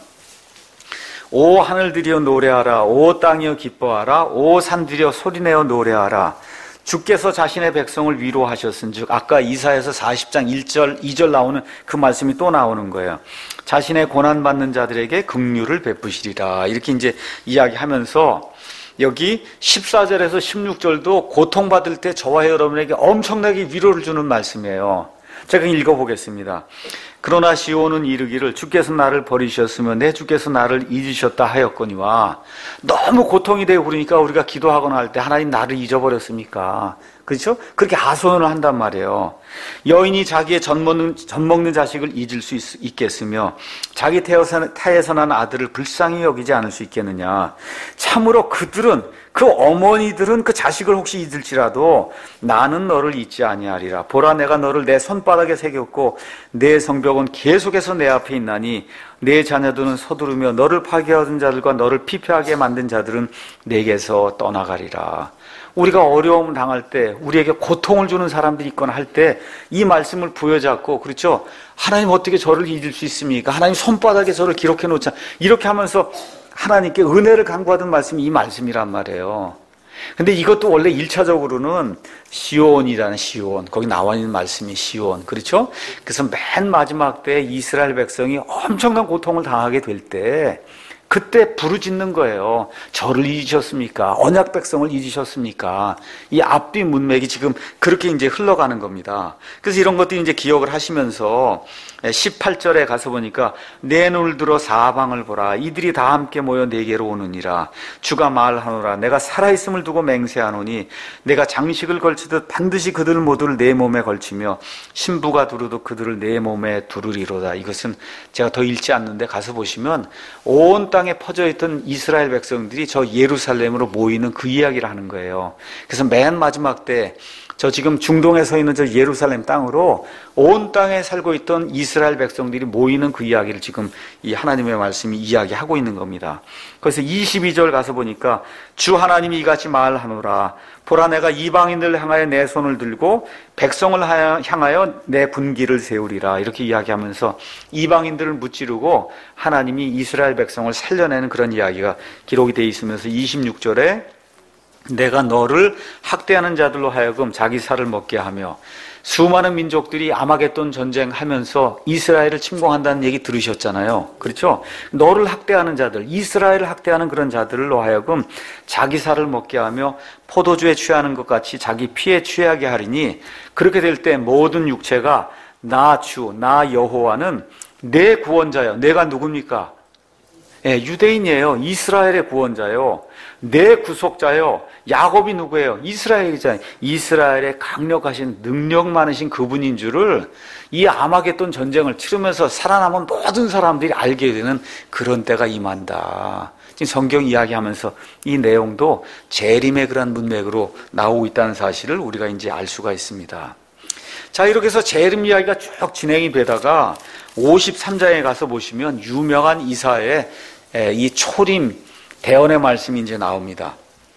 오 하늘들이여 노래하라. 오 땅이여 기뻐하라. 오 산들이여 소리내어 노래하라. 주께서 자신의 백성을 위로하셨은즉, 아까 이사야서 사십 장 일 절 이 절 나오는 그 말씀이 또 나오는 거예요. 자신의 고난받는 자들에게 긍휼을 베푸시리라. 이렇게 이제 이야기하면서 여기 십사 절에서 십육 절도 고통받을 때 저와 여러분에게 엄청나게 위로를 주는 말씀이에요. 제가 읽어보겠습니다. 그러나 시온은 이르기를 주께서 나를 버리셨으며 내 주께서 나를 잊으셨다 하였거니와. 너무 고통이 되고 그러니까 우리가 기도하거나 할 때 하나님 나를 잊어버렸습니까? 그렇죠? 그렇게 하소연을 한단 말이에요. 여인이 자기의 젖 먹는, 젖 먹는 자식을 잊을 수 있, 있겠으며 자기 태에서, 태에서 난 아들을 불쌍히 여기지 않을 수 있겠느냐. 참으로 그들은, 그 어머니들은 그 자식을 혹시 잊을지라도 나는 너를 잊지 아니하리라. 보라, 내가 너를 내 손바닥에 새겼고 내 성벽은 계속해서 내 앞에 있나니 내 자녀들은 서두르며 너를 파괴하던 자들과 너를 피폐하게 만든 자들은 내게서 떠나가리라. 우리가 어려움을 당할 때, 우리에게 고통을 주는 사람들이 있거나 할 때 이 말씀을 부여잡고, 그렇죠? 하나님 어떻게 저를 잊을 수 있습니까? 하나님 손바닥에 저를 기록해 놓자. 이렇게 하면서 하나님께 은혜를 간구하던 말씀이 이 말씀이란 말이에요. 근데 이것도 원래 일차적으로는 시온이라는 시온, 거기 나와 있는 말씀이 시온, 그렇죠? 그래서 맨 마지막 때 이스라엘 백성이 엄청난 고통을 당하게 될 때 그때 부르짖는 거예요. 저를 잊으셨습니까? 언약 백성을 잊으셨습니까? 이 앞뒤 문맥이 지금 그렇게 이제 흘러가는 겁니다. 그래서 이런 것도 이제 기억을 하시면서 십팔 절에 가서 보니까 내 눈을 들어 사방을 보라. 이들이 다 함께 모여 내게로 오느니라. 주가 말하노라. 내가 살아있음을 두고 맹세하노니 내가 장식을 걸치듯 반드시 그들 모두를 내 몸에 걸치며 신부가 두르듯 그들을 내 몸에 두르리로다. 이것은 제가 더 읽지 않는데 가서 보시면 온 땅에 퍼져있던 이스라엘 백성들이 저 예루살렘으로 모이는 그 이야기를 하는 거예요. 그래서 맨 마지막 때 저 지금 중동에 서 있는 저 예루살렘 땅으로 온 땅에 살고 있던 이스라엘 백성들이 모이는 그 이야기를 지금 이 하나님의 말씀이 이야기하고 있는 겁니다. 그래서 이십이 절 가서 보니까 주 하나님이 이같이 말하노라. 보라, 내가 이방인들을 향하여 내 손을 들고 백성을 향하여 내 분기를 세우리라. 이렇게 이야기하면서 이방인들을 무찌르고 하나님이 이스라엘 백성을 살려내는 그런 이야기가 기록이 되어 있으면서 이십육 절에 내가 너를 학대하는 자들로 하여금 자기 살을 먹게 하며, 수많은 민족들이 아마겟돈 전쟁하면서 이스라엘을 침공한다는 얘기 들으셨잖아요. 그렇죠? 너를 학대하는 자들, 이스라엘을 학대하는 그런 자들로 하여금 자기 살을 먹게 하며 포도주에 취하는 것 같이 자기 피에 취하게 하리니, 그렇게 될 때 모든 육체가 나 주, 나 여호와는 내 구원자요. 내가 누굽니까? 예, 유대인이에요. 이스라엘의 구원자요. 내 구속자요. 야곱이 누구예요? 이스라엘이잖아요. 이스라엘의 강력하신 능력 많으신 그분인 줄을 이 아마겟돈 전쟁을 치르면서 살아남은 모든 사람들이 알게 되는 그런 때가 임한다. 지금 성경 이야기하면서 이 내용도 재림의 그런 문맥으로 나오고 있다는 사실을 우리가 이제 알 수가 있습니다. 자, 이렇게 해서 재림 이야기가 쭉 진행이 되다가 오십삼 장에 가서 보시면 유명한 이사야의 이 초림 대언의 말씀이 이제 나옵니다.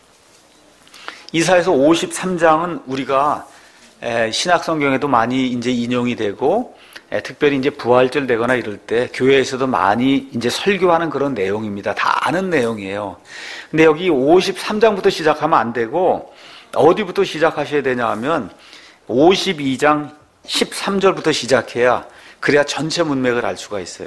이사야서 오십삼 장은 우리가 신약 성경에도 많이 이제 인용이 되고, 특별히 이제 부활절 되거나 이럴 때 교회에서도 많이 이제 설교하는 그런 내용입니다. 다 아는 내용이에요. 근데 여기 오십삼 장부터 시작하면 안 되고 어디부터 시작하셔야 되냐 하면 오십이 장 십삼 절부터 시작해야, 그래야 전체 문맥을 알 수가 있어요.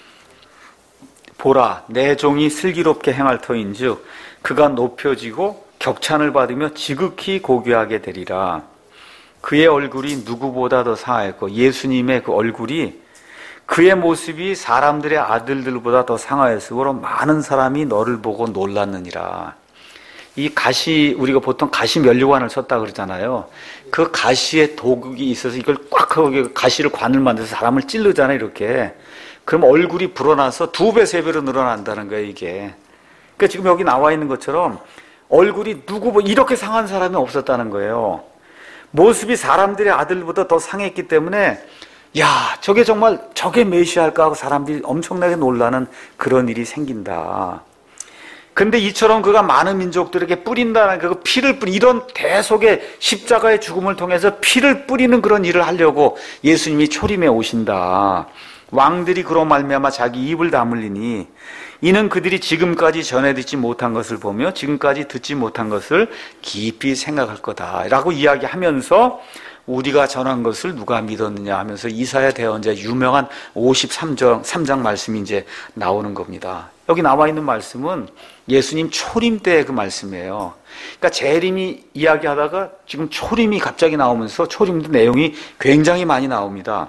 보라, 내 종이 슬기롭게 행할 터인즉 그가 높여지고 격찬을 받으며 지극히 고귀하게 되리라. 그의 얼굴이 누구보다 더 상하였고, 예수님의 그 얼굴이, 그의 모습이 사람들의 아들들보다 더 상하였으므로 많은 사람이 너를 보고 놀랐느니라. 이 가시, 우리가 보통 가시 면류관을 썼다 그러잖아요. 그 가시에 도극이 있어서 이걸 꽉 하고 가시를 관을 만들어서 사람을 찌르잖아요, 이렇게. 그럼 얼굴이 불어나서 두 배, 세 배로 늘어난다는 거예요, 이게. 그러니까 지금 여기 나와 있는 것처럼 얼굴이 누구, 뭐 이렇게 상한 사람이 없었다는 거예요. 모습이 사람들의 아들보다 더 상했기 때문에, 야, 저게 정말, 저게 메시아일까 하고 사람들이 엄청나게 놀라는 그런 일이 생긴다. 근데 이처럼 그가 많은 민족들에게 뿌린다는 그 피를 뿌리, 이런 대속의 십자가의 죽음을 통해서 피를 뿌리는 그런 일을 하려고 예수님이 초림에 오신다. 왕들이 그로 말미암아 자기 입을 다물리니 이는 그들이 지금까지 전해 듣지 못한 것을 보며 지금까지 듣지 못한 것을 깊이 생각할 거다 라고 이야기하면서, 우리가 전한 것을 누가 믿었느냐 하면서 이사야 대언자 유명한 오십삼 장 삼 장 말씀이 이제 나오는 겁니다. 여기 나와 있는 말씀은 예수님 초림 때의 그 말씀이에요. 그러니까 재림이 이야기하다가 지금 초림이 갑자기 나오면서 초림도 내용이 굉장히 많이 나옵니다.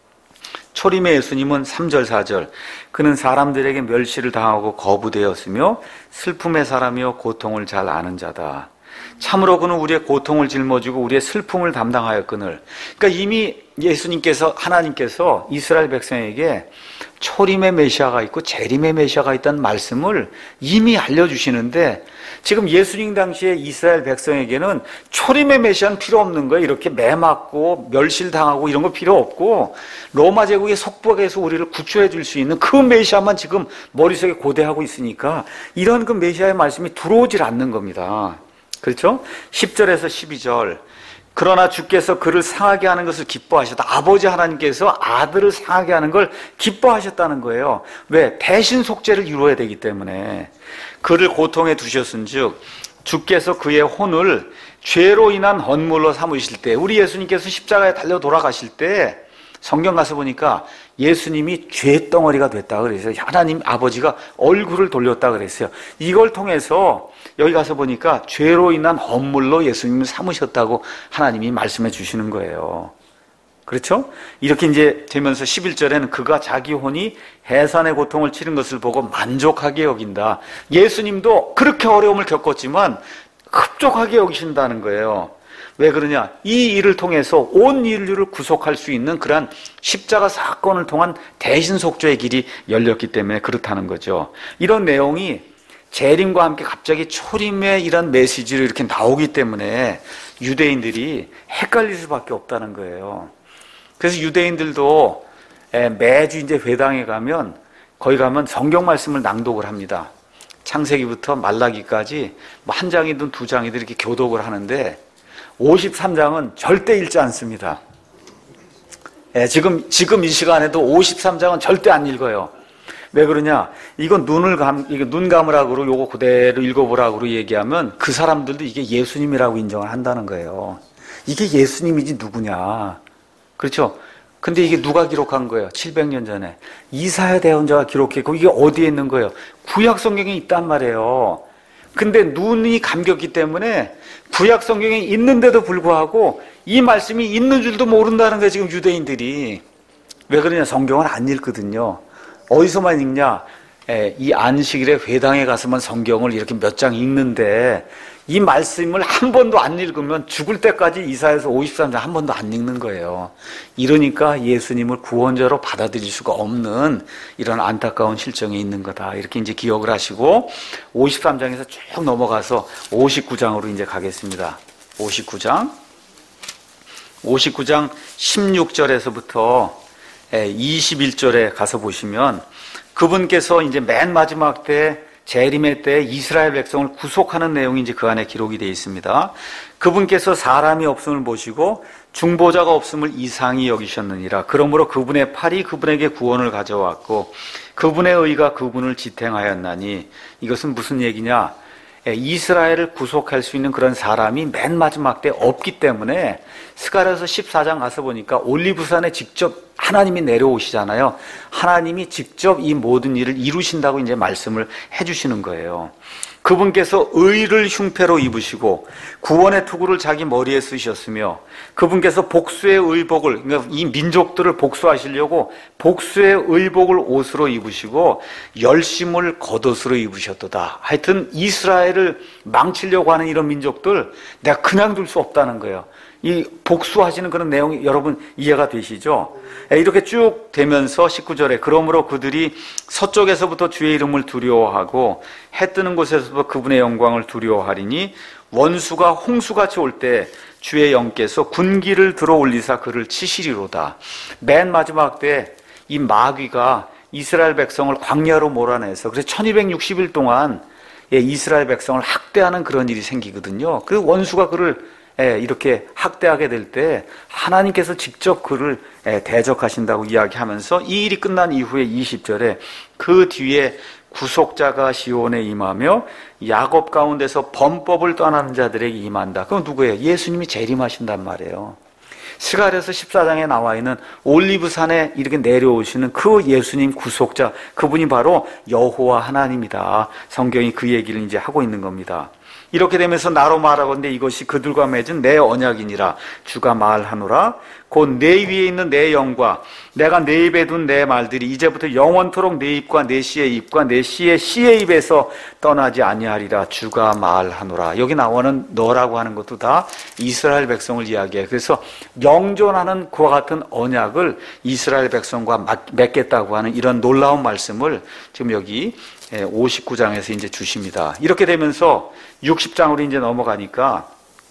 초림의 예수님은 삼 절 사 절, 그는 사람들에게 멸시를 당하고 거부되었으며 슬픔의 사람이요 고통을 잘 아는 자다. 참으로 그는 우리의 고통을 짊어지고 우리의 슬픔을 담당하였거늘. 그러니까 이미 예수님께서, 하나님께서 이스라엘 백성에게 초림의 메시아가 있고 재림의 메시아가 있다는 말씀을 이미 알려주시는데, 지금 예수님 당시에 이스라엘 백성에게는 초림의 메시아는 필요 없는 거예요. 이렇게 매맞고 멸시를 당하고 이런 거 필요 없고, 로마 제국의 속박에서 우리를 구출해 줄 수 있는 그 메시아만 지금 머릿속에 고대하고 있으니까 이런 그 메시아의 말씀이 들어오질 않는 겁니다. 그렇죠? 십 절에서 십이 절, 그러나 주께서 그를 상하게 하는 것을 기뻐하셨다. 아버지 하나님께서 아들을 상하게 하는 걸 기뻐하셨다는 거예요. 왜? 대신 속죄를 이루어야 되기 때문에. 그를 고통에 두셨은즉 주께서 그의 혼을 죄로 인한 헌물로 삼으실 때, 우리 예수님께서 십자가에 달려 돌아가실 때 성경 가서 보니까 예수님이 죄덩어리가 됐다 그랬어요. 하나님 아버지가 얼굴을 돌렸다 그랬어요. 이걸 통해서 여기 가서 보니까 죄로 인한 헌물로 예수님을 삼으셨다고 하나님이 말씀해 주시는 거예요. 그렇죠? 이렇게 이제 되면서 십일 절에는 그가 자기 혼이 해산의 고통을 치른 것을 보고 만족하게 여긴다. 예수님도 그렇게 어려움을 겪었지만 흡족하게 여기신다는 거예요. 왜 그러냐? 이 일을 통해서 온 인류를 구속할 수 있는 그러한 십자가 사건을 통한 대신 속죄의 길이 열렸기 때문에 그렇다는 거죠. 이런 내용이 재림과 함께 갑자기 초림의 이런 메시지로 이렇게 나오기 때문에 유대인들이 헷갈릴 수밖에 없다는 거예요. 그래서 유대인들도 매주 이제 회당에 가면 거기 가면 성경 말씀을 낭독을 합니다. 창세기부터 말라기까지 뭐 한 장이든 두 장이든 이렇게 교독을 하는데 오십삼 장은 절대 읽지 않습니다. 예, 지금, 지금 이 시간에도 오십삼 장은 절대 안 읽어요. 왜 그러냐? 이건 눈을 감, 이거 눈 감으라고 요거 그대로 읽어보라고 얘기하면 그 사람들도 이게 예수님이라고 인정을 한다는 거예요. 이게 예수님이지 누구냐. 그렇죠? 근데 이게 누가 기록한 거예요? 칠백 년 전에. 이사야 대언자가 기록했고 이게 어디에 있는 거예요? 구약 성경에 있단 말이에요. 근데 눈이 감겼기 때문에 구약 성경에 있는데도 불구하고 이 말씀이 있는 줄도 모른다는 거예요, 지금 유대인들이. 왜 그러냐? 성경을 안 읽거든요. 어디서만 읽냐? 예, 이 안식일에 회당에 가서만 성경을 이렇게 몇 장 읽는데 이 말씀을 한 번도 안 읽으면 죽을 때까지 이사야서 오십삼 장 한 번도 안 읽는 거예요. 이러니까 예수님을 구원자로 받아들일 수가 없는 이런 안타까운 실정에 있는 거다. 이렇게 이제 기억을 하시고 오십삼 장에서 쭉 넘어가서 오십구 장으로 이제 가겠습니다. 오십구 장. 오십구 장 십육 절에서부터 이십일 절에 가서 보시면 그분께서 이제 맨 마지막 때 재림의 때 이스라엘 백성을 구속하는 내용이 이제 그 안에 기록이 되어 있습니다. 그분께서 사람이 없음을 보시고 중보자가 없음을 이상히 여기셨느니라. 그러므로 그분의 팔이 그분에게 구원을 가져왔고 그분의 의가 그분을 지탱하였나니. 이것은 무슨 얘기냐? 이스라엘을 구속할 수 있는 그런 사람이 맨 마지막 때 없기 때문에 스가랴서 십사 장 가서 보니까 올리브산에 직접 하나님이 내려오시잖아요. 하나님이 직접 이 모든 일을 이루신다고 이제 말씀을 해주시는 거예요. 그분께서 의를 흉패로 입으시고 구원의 투구를 자기 머리에 쓰셨으며 그분께서 복수의 의복을, 그러니까 이 민족들을 복수하시려고 복수의 의복을 옷으로 입으시고 열심을 겉옷으로 입으셨도다. 하여튼 이스라엘을 망치려고 하는 이런 민족들 내가 그냥 둘 수 없다는 거예요. 이 복수하시는 그런 내용이 여러분 이해가 되시죠? 이렇게 쭉 되면서 십구 절에 그러므로 그들이 서쪽에서부터 주의 이름을 두려워하고 해 뜨는 곳에서부터 그분의 영광을 두려워하리니 원수가 홍수같이 올 때 주의 영께서 군기를 들어 올리사 그를 치시리로다. 맨 마지막 때 이 마귀가 이스라엘 백성을 광야로 몰아내서 그래서 천이백육십 일 동안 이스라엘 백성을 학대하는 그런 일이 생기거든요. 그리고 원수가 그를 이렇게 학대하게 될 때 하나님께서 직접 그를 대적하신다고 이야기하면서 이 일이 끝난 이후에 이십 절에 그 뒤에 구속자가 시온에 임하며 야곱 가운데서 범법을 떠나는 자들에게 임한다. 그건 누구예요? 예수님이 재림하신단 말이에요. 스가랴서 십사 장에 나와 있는 올리브산에 이렇게 내려오시는 그 예수님 구속자, 그분이 바로 여호와 하나님이다. 성경이 그 얘기를 이제 하고 있는 겁니다. 이렇게 되면서 나로 말하건대 이것이 그들과 맺은 내 언약이니라. 주가 말하노라. 곧 내 위에 있는 내 영과 내가 내 입에 둔 내 말들이 이제부터 영원토록 내 입과 내 씨의 입과 내 씨의 씨의 입에서 떠나지 아니하리라. 주가 말하노라. 여기 나오는 너라고 하는 것도 다 이스라엘 백성을 이야기해요. 그래서 영존하는 그와 같은 언약을 이스라엘 백성과 맺겠다고 하는 이런 놀라운 말씀을 지금 여기 오십구 장에서 이제 주십니다. 이렇게 되면서 육십 장으로 이제 넘어가니까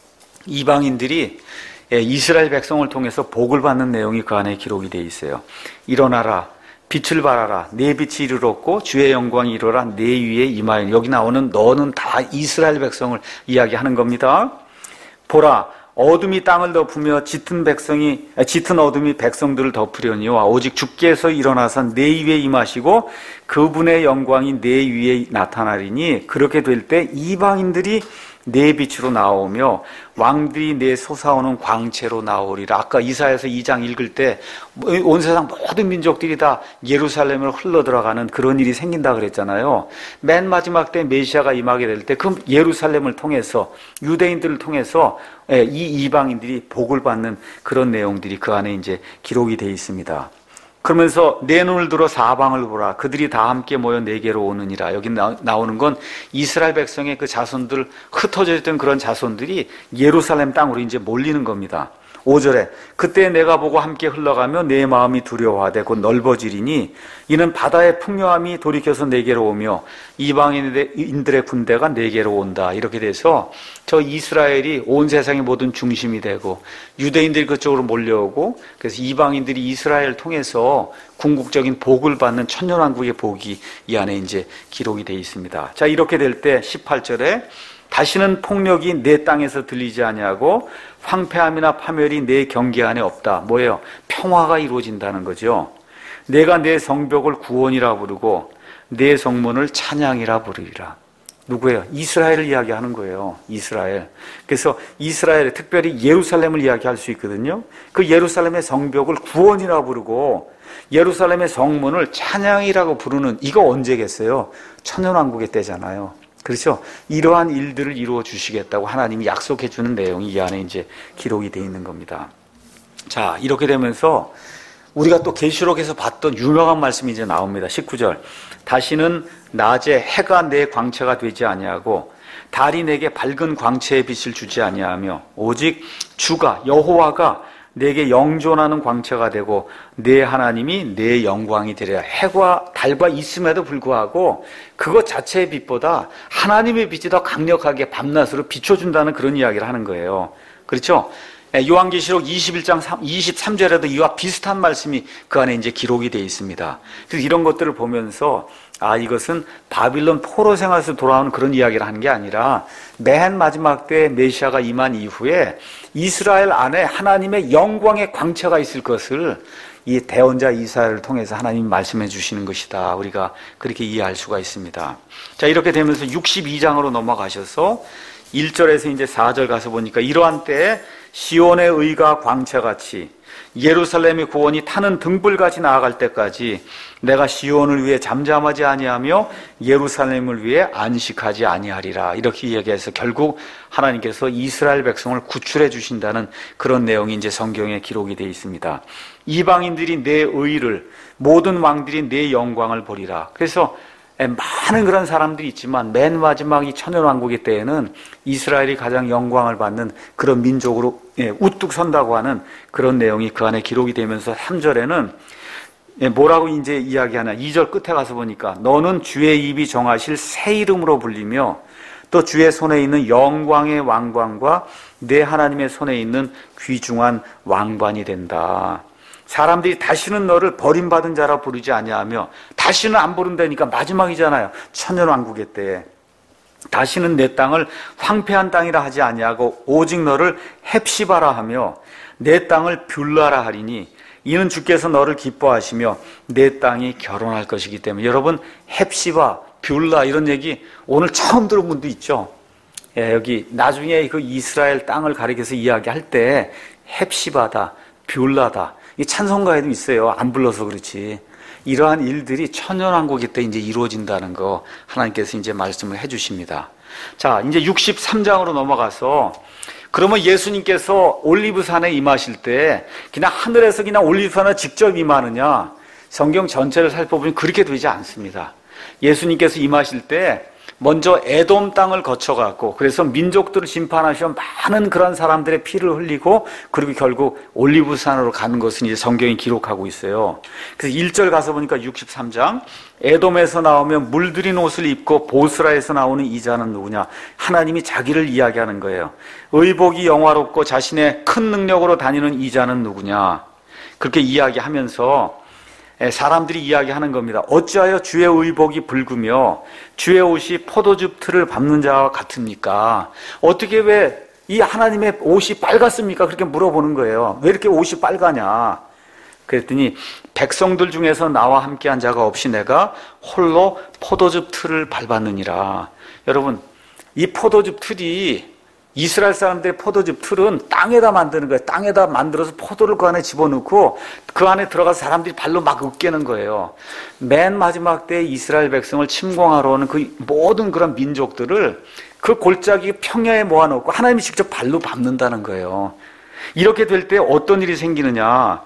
이방인들이 이스라엘 백성을 통해서 복을 받는 내용이 그 안에 기록이 되어 있어요. 일어나라, 빛을 발하라, 내 빛이 이르렀고 주의 영광이 이르라 내 위에 임하여. 여기 나오는 너는 다 이스라엘 백성을 이야기하는 겁니다. 보라, 어둠이 땅을 덮으며 짙은 백성이 짙은 어둠이 백성들을 덮으려니와 오직 주께서 일어나서 내 위에 임하시고 그분의 영광이 내 위에 나타나리니 그렇게 될 때 이방인들이 내 빛으로 나오며 왕들이 내 솟아오는 광채로 나오리라. 아까 이사야서 이 장 읽을 때 온 세상 모든 민족들이 다 예루살렘으로 흘러 들어가는 그런 일이 생긴다 그랬잖아요. 맨 마지막 때 메시아가 임하게 될 때 그 예루살렘을 통해서 유대인들을 통해서 이 이방인들이 복을 받는 그런 내용들이 그 안에 이제 기록이 되어 있습니다. 그러면서 내 눈을 들어 사방을 보라. 그들이 다 함께 모여 내게로 오느니라. 여기 나오는 건 이스라엘 백성의 그 자손들, 흩어져 있던 그런 자손들이 예루살렘 땅으로 이제 몰리는 겁니다. 오 절에 그때 내가 보고 함께 흘러가며 내 마음이 두려워하되 곧 넓어지리니 이는 바다의 풍요함이 돌이켜서 내게로 오며 이방인들의 군대가 내게로 온다. 이렇게 돼서 저 이스라엘이 온 세상의 모든 중심이 되고 유대인들이 그쪽으로 몰려오고 그래서 이방인들이 이스라엘을 통해서 궁극적인 복을 받는 천년왕국의 복이 이 안에 이제 기록이 되어 있습니다. 자, 이렇게 될 때 십팔 절에 다시는 폭력이 내 땅에서 들리지 아니하고 황폐함이나 파멸이 내 경계 안에 없다. 뭐예요? 평화가 이루어진다는 거죠. 내가 내 성벽을 구원이라 부르고 내 성문을 찬양이라 부르리라. 누구예요? 이스라엘을 이야기하는 거예요. 이스라엘. 그래서 이스라엘, 특별히 예루살렘을 이야기할 수 있거든요. 그 예루살렘의 성벽을 구원이라 부르고 예루살렘의 성문을 찬양이라고 부르는, 이거 언제겠어요? 천년왕국의 때잖아요. 그렇죠? 이러한 일들을 이루어 주시겠다고 하나님이 약속해 주는 내용이 이 안에 이제 기록이 되어 있는 겁니다. 자, 이렇게 되면서 우리가 또 계시록에서 봤던 유명한 말씀이 이제 나옵니다. 십구 절. 다시는 낮에 해가 내 광채가 되지 아니하고 달이 내게 밝은 광채의 빛을 주지 아니하며 오직 주가 여호와가 내게 영존하는 광채가 되고 내 하나님이 내 영광이 되리라. 해와 달과 있음에도 불구하고 그것 자체의 빛보다 하나님의 빛이 더 강력하게 밤낮으로 비춰준다는 그런 이야기를 하는 거예요. 그렇죠? 요한계시록 이십일 장 이십삼 절에도 이와 비슷한 말씀이 그 안에 이제 기록이 되어 있습니다. 그래서 이런 것들을 보면서 아, 이것은 바빌론 포로 생활에서 돌아오는 그런 이야기를 하는 게 아니라 맨 마지막 때 메시아가 임한 이후에 이스라엘 안에 하나님의 영광의 광채가 있을 것을 이 대언자 이사야를 통해서 하나님이 말씀해 주시는 것이다. 우리가 그렇게 이해할 수가 있습니다. 자, 이렇게 되면서 육십이 장으로 넘어가셔서 일 절에서 이제 사 절 가서 보니까 이러한 때에 시온의 의가 광채같이 예루살렘의 구원이 타는 등불같이 나아갈 때까지 내가 시온을 위해 잠잠하지 아니하며 예루살렘을 위해 안식하지 아니하리라. 이렇게 이야기해서 결국 하나님께서 이스라엘 백성을 구출해 주신다는 그런 내용이 이제 성경에 기록이 되어 있습니다. 이방인들이 내 의를, 모든 왕들이 내 영광을 보리라. 그래서 많은 그런 사람들이 있지만 맨 마지막 이 천년왕국의 때에는 이스라엘이 가장 영광을 받는 그런 민족으로 우뚝 선다고 하는 그런 내용이 그 안에 기록이 되면서 삼 절에는 뭐라고 이제 이야기하나, 이 절 끝에 가서 보니까 너는 주의 입이 정하실 새 이름으로 불리며 또 주의 손에 있는 영광의 왕관과 내 하나님의 손에 있는 귀중한 왕관이 된다. 사람들이 다시는 너를 버림받은 자라 부르지 아니하며, 다시는 안 부른다니까 마지막이잖아요. 천년왕국의 때에 다시는 내 땅을 황폐한 땅이라 하지 아니하고 오직 너를 헵시바라 하며 내 땅을 뷸라라 하리니 이는 주께서 너를 기뻐하시며 내 땅이 결혼할 것이기 때문에. 여러분, 헵시바, 뷸라 이런 얘기 오늘 처음 들은 분도 있죠. 예, 여기 나중에 그 이스라엘 땅을 가리켜서 이야기할 때 헵시바다, 뷸라다, 이 찬송가에도 있어요. 안 불러서 그렇지. 이러한 일들이 천년왕국의 때 이제 이루어진다는 거 하나님께서 이제 말씀을 해주십니다. 자, 이제 육십삼 장으로 넘어가서 그러면 예수님께서 올리브산에 임하실 때 그냥 하늘에서 그냥 올리브산에 직접 임하느냐? 성경 전체를 살펴보면 그렇게 되지 않습니다. 예수님께서 임하실 때 먼저 에돔 땅을 거쳐갔고, 그래서 민족들을 심판하시며 많은 그런 사람들의 피를 흘리고, 그리고 결국 올리브산으로 가는 것은 이제 성경이 기록하고 있어요. 그래서 일 절 가서 보니까 육십삼 장, 에돔에서 나오면 물들인 옷을 입고 보스라에서 나오는 이자는 누구냐? 하나님이 자기를 이야기하는 거예요. 의복이 영화롭고 자신의 큰 능력으로 다니는 이자는 누구냐? 그렇게 이야기하면서 사람들이 이야기하는 겁니다. 어찌하여 주의 의복이 붉으며 주의 옷이 포도즙 틀을 밟는 자와 같습니까? 어떻게 왜 이 하나님의 옷이 빨갛습니까? 그렇게 물어보는 거예요. 왜 이렇게 옷이 빨가냐? 그랬더니 백성들 중에서 나와 함께한 자가 없이 내가 홀로 포도즙 틀을 밟았느니라. 여러분, 이 포도즙 틀이, 이스라엘 사람들의 포도즙 틀은 땅에다 만드는 거예요. 땅에다 만들어서 포도를 그 안에 집어넣고 그 안에 들어가서 사람들이 발로 막 으깨는 거예요. 맨 마지막 때 이스라엘 백성을 침공하러 오는 그 모든 그런 민족들을 그 골짜기 평야에 모아놓고 하나님이 직접 발로 밟는다는 거예요. 이렇게 될 때 어떤 일이 생기느냐?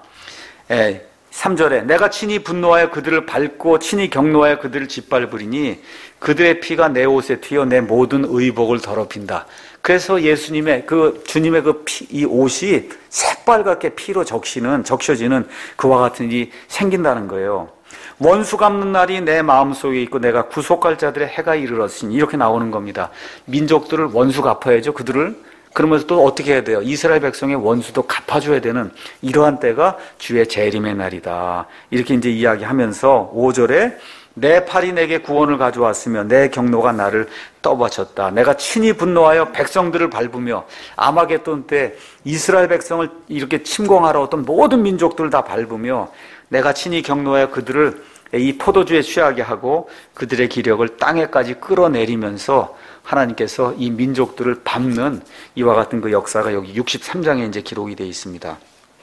에, 삼 절에 내가 친히 분노하여 그들을 밟고 친히 격노하여 그들을 짓밟으리니 그들의 피가 내 옷에 튀어 내 모든 의복을 더럽힌다. 그래서 예수님의 그 주님의 그 피, 이 옷이 새빨갛게 피로 적시는 적셔지는 그와 같은 일이 생긴다는 거예요. 원수 갚는 날이 내 마음속에 있고 내가 구속할 자들의 해가 이르렀으니 이렇게 나오는 겁니다. 민족들을 원수 갚아야죠. 그들을. 그러면서 또 어떻게 해야 돼요? 이스라엘 백성의 원수도 갚아줘야 되는 이러한 때가 주의 재림의 날이다. 이렇게 이제 이야기하면서 오 절에 내 팔이 내게 구원을 가져왔으며 내 경노가 나를 떠받쳤다. 내가 친히 분노하여 백성들을 밟으며 아마겟돈 때 이스라엘 백성을 이렇게 침공하러 어떤 모든 민족들을 다 밟으며 내가 친히 경노하여 그들을 이 포도주에 취하게 하고 그들의 기력을 땅에까지 끌어내리면서 하나님께서 이 민족들을 밟는 이와 같은 그 역사가 여기 육십삼 장에 이제 기록이 되어 있습니다.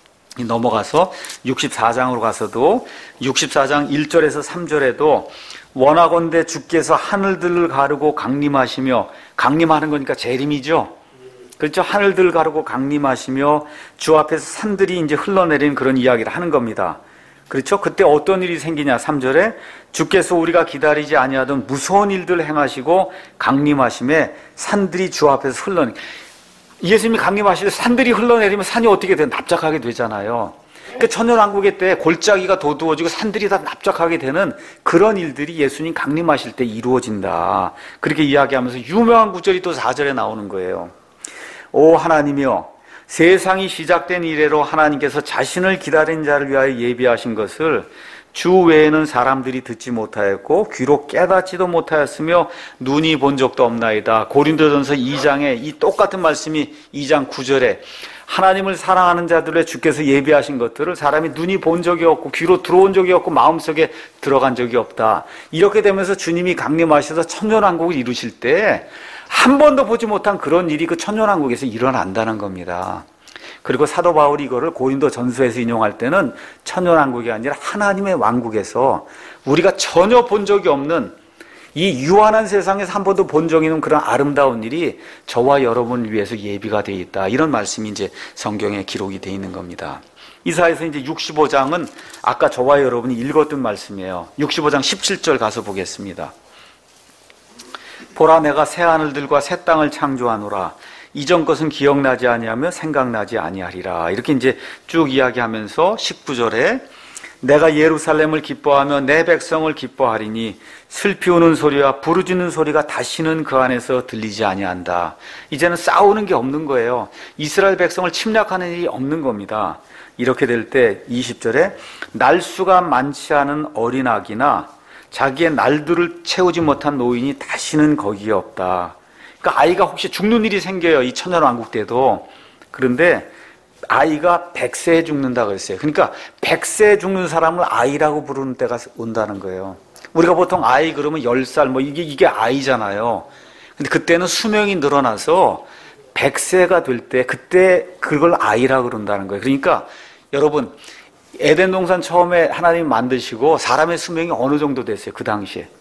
넘어가서 육십사 장으로 가서도 육십사 장 일 절에서 삼 절에도 원하건대 주께서 하늘들을 가르고 강림하시며, 강림하는 거니까 재림이죠. 그렇죠. 하늘들을 가르고 강림하시며 주 앞에서 산들이 이제 흘러내리는 그런 이야기를 하는 겁니다. 그렇죠. 그때 어떤 일이 생기냐. 삼 절에 주께서 우리가 기다리지 아니하던 무서운 일들을 행하시고 강림하심에 산들이 주 앞에서 흘러내. 예수님이 강림하실 때 산들이 흘러내리면 산이 어떻게 돼? 납작하게 되잖아요. 그러니까 천년왕국의 때 골짜기가 도두어지고 산들이 다 납작하게 되는 그런 일들이 예수님 강림하실 때 이루어진다. 그렇게 이야기하면서 유명한 구절이 또 사 절에 나오는 거예요. 오 하나님이여, 세상이 시작된 이래로 하나님께서 자신을 기다린 자를 위하여 예비하신 것을 주 외에는 사람들이 듣지 못하였고 귀로 깨닫지도 못하였으며 눈이 본 적도 없나이다. 고린도전서 이 장에 이 똑같은 말씀이 이 장 구 절에 하나님을 사랑하는 자들의 주께서 예비하신 것들을 사람이 눈이 본 적이 없고 귀로 들어온 적이 없고 마음속에 들어간 적이 없다. 이렇게 되면서 주님이 강림하셔서 천년왕국을 이루실 때 한 번도 보지 못한 그런 일이 그 천년왕국에서 일어난다는 겁니다. 그리고 사도 바울이 이거를 고린도 전서에서 인용할 때는 천년왕국이 아니라 하나님의 왕국에서 우리가 전혀 본 적이 없는 이 유한한 세상에서 한 번도 본 적이 없는 그런 아름다운 일이 저와 여러분을 위해서 예비가 되어 있다. 이런 말씀이 이제 성경에 기록이 되어 있는 겁니다. 이사야서 이제 육십오 장은 아까 저와 여러분이 읽었던 말씀이에요. 육십오 장 십칠 절 가서 보겠습니다. 보라, 내가 새 하늘들과 새 땅을 창조하노라. 이전 것은 기억나지 아니하며 생각나지 아니하리라. 이렇게 이제 쭉 이야기하면서 십구 절에 내가 예루살렘을 기뻐하며 내 백성을 기뻐하리니 슬피 우는 소리와 부르짖는 소리가 다시는 그 안에서 들리지 아니한다. 이제는 싸우는 게 없는 거예요. 이스라엘 백성을 침략하는 일이 없는 겁니다. 이렇게 될 때 이십 절에 날수가 많지 않은 어린 아기나 자기의 날들을 채우지 못한 노인이 다시는 거기에 없다. 그러니까 아이가 혹시 죽는 일이 생겨요. 이 천년왕국 때도. 그런데 아이가 백 세에 죽는다 그랬어요. 그러니까 백 세에 죽는 사람을 아이라고 부르는 때가 온다는 거예요. 우리가 보통 아이 그러면 열 살 뭐 이게 이게 아이잖아요. 근데 그때는 수명이 늘어나서 백 세가 될 때 그때 그걸 아이라고 그런다는 거예요. 그러니까 여러분 에덴 동산 처음에 하나님 만드시고 사람의 수명이 어느 정도 됐어요? 그 당시에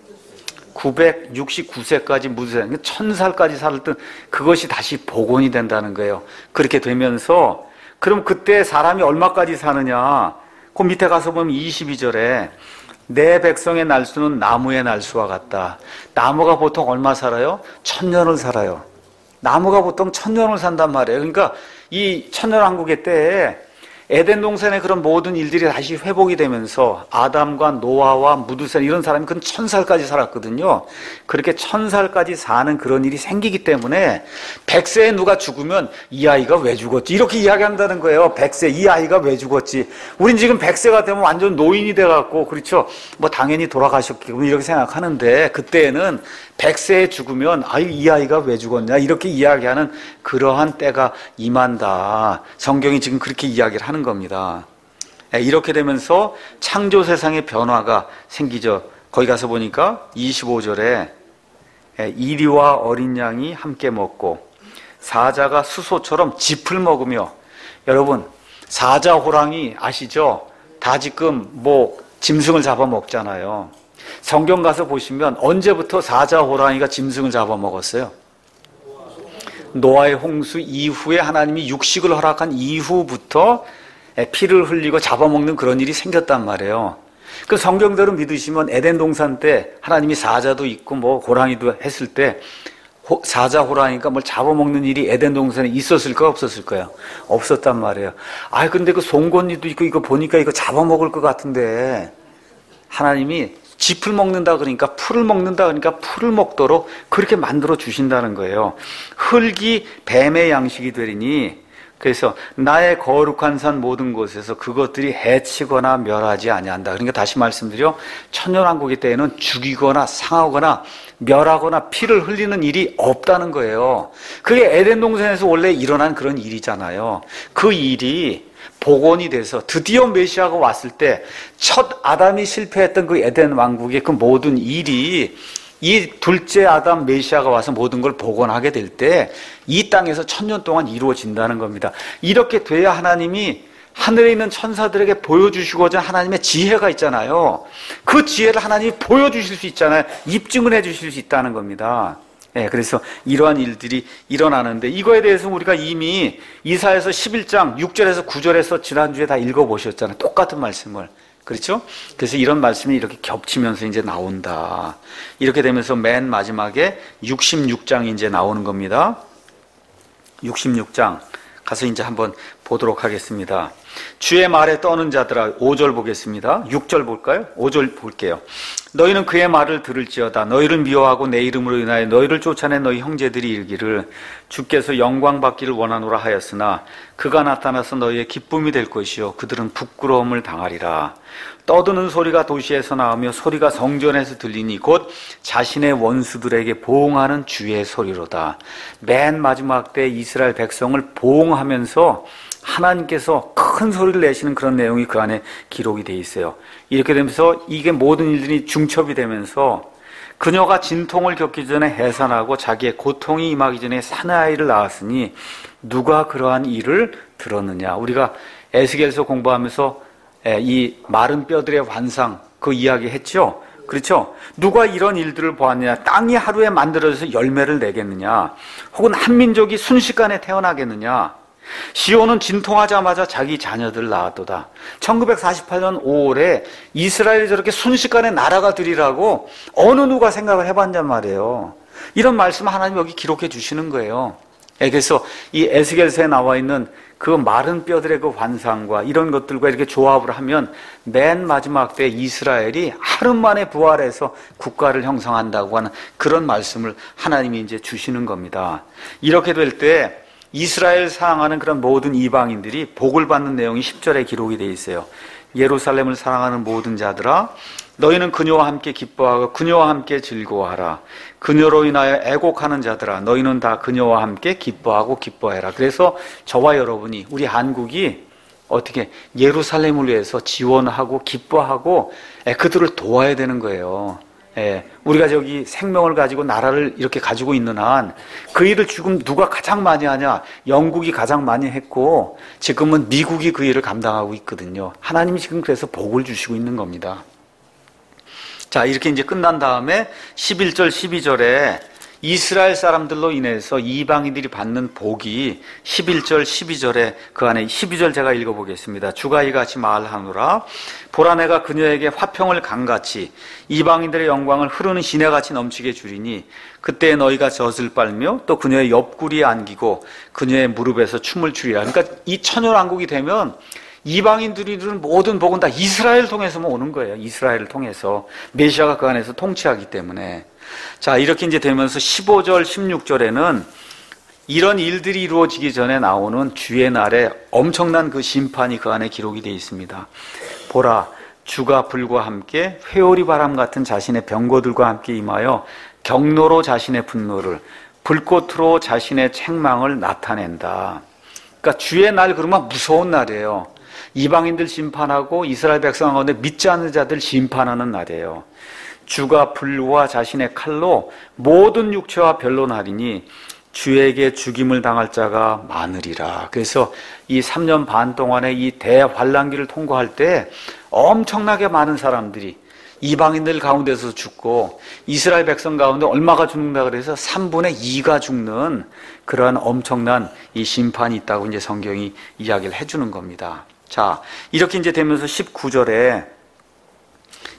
구백육십구 세까지 무슨 천 살까지 살았던 그것이 다시 복원이 된다는 거예요. 그렇게 되면서 그럼 그때 사람이 얼마까지 사느냐? 그 밑에 가서 보면 이십이 절에 내 백성의 날수는 나무의 날수와 같다. 나무가 보통 얼마 살아요? 천년을 살아요. 나무가 보통 천년을 산단 말이에요. 그러니까 이 천년왕국의 때에 에덴 동산의 그런 모든 일들이 다시 회복이 되면서 아담과 노아와 무두셀 이런 사람이 그 천 살까지 살았거든요. 그렇게 천 살까지 사는 그런 일이 생기기 때문에 백 세에 누가 죽으면 이 아이가 왜 죽었지? 이렇게 이야기한다는 거예요. 백 세 이 아이가 왜 죽었지? 우린 지금 백 세가 되면 완전 노인이 돼갖고 그렇죠. 뭐 당연히 돌아가셨겠고 이렇게 생각하는데 그때는 백 세에 죽으면 아유 이 아이가 왜 죽었냐 이렇게 이야기하는 그러한 때가 임한다. 성경이 지금 그렇게 이야기를 하는 겁니다. 이렇게 되면서 창조 세상의 변화가 생기죠. 거기 가서 보니까 이십오 절에 이리와 어린 양이 함께 먹고 사자가 수소처럼 짚을 먹으며 여러분 사자 호랑이 아시죠? 다 지금 뭐 짐승을 잡아먹잖아요. 성경 가서 보시면 언제부터 사자 호랑이가 짐승을 잡아먹었어요? 노아의 홍수 이후에 하나님이 육식을 허락한 이후부터 피를 흘리고 잡아먹는 그런 일이 생겼단 말이에요. 그 성경대로 믿으시면 에덴 동산 때 하나님이 사자도 있고 뭐 호랑이도 했을 때 사자호라니까 뭘 잡아먹는 일이 에덴 동산에 있었을까 없었을까요? 없었단 말이에요. 아 근데 그 송곳니도 있고 이거 보니까 이거 잡아먹을 것 같은데 하나님이 짚을 먹는다 그러니까 풀을 먹는다 그러니까 풀을 먹도록 그렇게 만들어 주신다는 거예요. 흙이 뱀의 양식이 되리니 그래서 나의 거룩한 산 모든 곳에서 그것들이 해치거나 멸하지 아니한다. 그러니까 다시 말씀드려 천년왕국의 때에는 죽이거나 상하거나 멸하거나 피를 흘리는 일이 없다는 거예요. 그게 에덴 동산에서 원래 일어난 그런 일이잖아요. 그 일이 복원이 돼서 드디어 메시아가 왔을 때 첫 아담이 실패했던 그 에덴 왕국의 그 모든 일이 이 둘째 아담 메시아가 와서 모든 걸 복원하게 될 때 이 땅에서 천년 동안 이루어진다는 겁니다. 이렇게 돼야 하나님이 하늘에 있는 천사들에게 보여주시고자 하나님의 지혜가 있잖아요. 그 지혜를 하나님이 보여주실 수 있잖아요. 입증을 해주실 수 있다는 겁니다. 네, 그래서 이러한 일들이 일어나는데 이거에 대해서 우리가 이미 이사야서 십일 장 육 절에서 구 절에서 지난주에 다 읽어보셨잖아요. 똑같은 말씀을. 그렇죠? 그래서 이런 말씀이 이렇게 겹치면서 이제 나온다. 이렇게 되면서 맨 마지막에 육십육 장이 이제 나오는 겁니다. 육십육 장 가서 이제 한번 보도록 하겠습니다. 주의 말에 떠는 자들아, 오 절 보겠습니다. 육 절 볼까요? 오 절 볼게요. 너희는 그의 말을 들을지어다. 너희를 미워하고 내 이름으로 인하여 너희를 쫓아낸 너희 형제들이 이르기를 주께서 영광 받기를 원하노라 하였으나 그가 나타나서 너희의 기쁨이 될 것이요 그들은 부끄러움을 당하리라. 떠드는 소리가 도시에서 나오며 소리가 성전에서 들리니 곧 자신의 원수들에게 보응하는 주의 소리로다. 맨 마지막 때 이스라엘 백성을 보응하면서 하나님께서 큰 소리를 내시는 그런 내용이 그 안에 기록이 되어 있어요. 이렇게 되면서 이게 모든 일들이 중첩이 되면서 그녀가 진통을 겪기 전에 해산하고 자기의 고통이 임하기 전에 사내아이를 낳았으니 누가 그러한 일을 들었느냐. 우리가 에스겔서 공부하면서 이 마른 뼈들의 환상 그 이야기 했죠. 그렇죠? 누가 이런 일들을 보았느냐. 땅이 하루에 만들어져서 열매를 내겠느냐. 혹은 한 민족이 순식간에 태어나겠느냐. 시온은 진통하자마자 자기 자녀들을 낳았도다. 천구백사십팔 년 오월에 이스라엘이 저렇게 순식간에 나라가 되리라고 어느 누가 생각을 해봤냔 말이에요. 이런 말씀 하나님 여기 기록해 주시는 거예요. 그래서 이 에스겔서에 나와 있는 그 마른 뼈들의 그 환상과 이런 것들과 이렇게 조합을 하면 맨 마지막 때 이스라엘이 하루 만에 부활해서 국가를 형성한다고 하는 그런 말씀을 하나님이 이제 주시는 겁니다. 이렇게 될 때 이스라엘 사랑하는 그런 모든 이방인들이 복을 받는 내용이 십 절에 기록이 되어 있어요. 예루살렘을 사랑하는 모든 자들아, 너희는 그녀와 함께 기뻐하고 그녀와 함께 즐거워하라. 그녀로 인하여 애곡하는 자들아, 너희는 다 그녀와 함께 기뻐하고 기뻐해라. 그래서 저와 여러분이, 우리 한국이 어떻게 예루살렘을 위해서 지원하고 기뻐하고 그들을 도와야 되는 거예요. 예, 우리가 저기 생명을 가지고 나라를 이렇게 가지고 있는 한 그 일을 지금 누가 가장 많이 하냐? 영국이 가장 많이 했고 지금은 미국이 그 일을 감당하고 있거든요. 하나님이 지금 그래서 복을 주시고 있는 겁니다. 자, 이렇게 이제 끝난 다음에 십일 절 십이 절에 이스라엘 사람들로 인해서 이방인들이 받는 복이 십일 절 십이 절에 그 안에 십이 절 제가 읽어보겠습니다. 주가 이같이 말하노라. 보라 내가 그녀에게 화평을 강같이 이방인들의 영광을 흐르는 시내같이 넘치게 주리니 그때 너희가 젖을 빨며 또 그녀의 옆구리에 안기고 그녀의 무릎에서 춤을 추리라. 그러니까 이 천연왕국이 되면 이방인들이 주는 모든 복은 다 이스라엘을 통해서만 오는 거예요. 이스라엘을 통해서 메시아가 그 안에서 통치하기 때문에. 자, 이렇게 이제 되면서 십오 절 십육 절에는 이런 일들이 이루어지기 전에 나오는 주의 날에 엄청난 그 심판이 그 안에 기록이 되어 있습니다. 보라, 주가 불과 함께 회오리 바람 같은 자신의 병거들과 함께 임하여 경로로 자신의 분노를, 불꽃으로 자신의 책망을 나타낸다. 그러니까 주의 날 그러면 무서운 날이에요. 이방인들 심판하고 이스라엘 백성 가운데 믿지 않는 자들 심판하는 날이에요. 주가 불과 자신의 칼로 모든 육체와 변론하리니 주에게 죽임을 당할 자가 많으리라. 그래서 이 삼 년 반 동안의 이 대환란기를 통과할 때 엄청나게 많은 사람들이 이방인들 가운데서 죽고 이스라엘 백성 가운데 얼마가 죽는다 그래서 삼분의 이가 죽는 그러한 엄청난 이 심판이 있다고 이제 성경이 이야기를 해주는 겁니다. 자, 이렇게 이제 되면서 십구 절에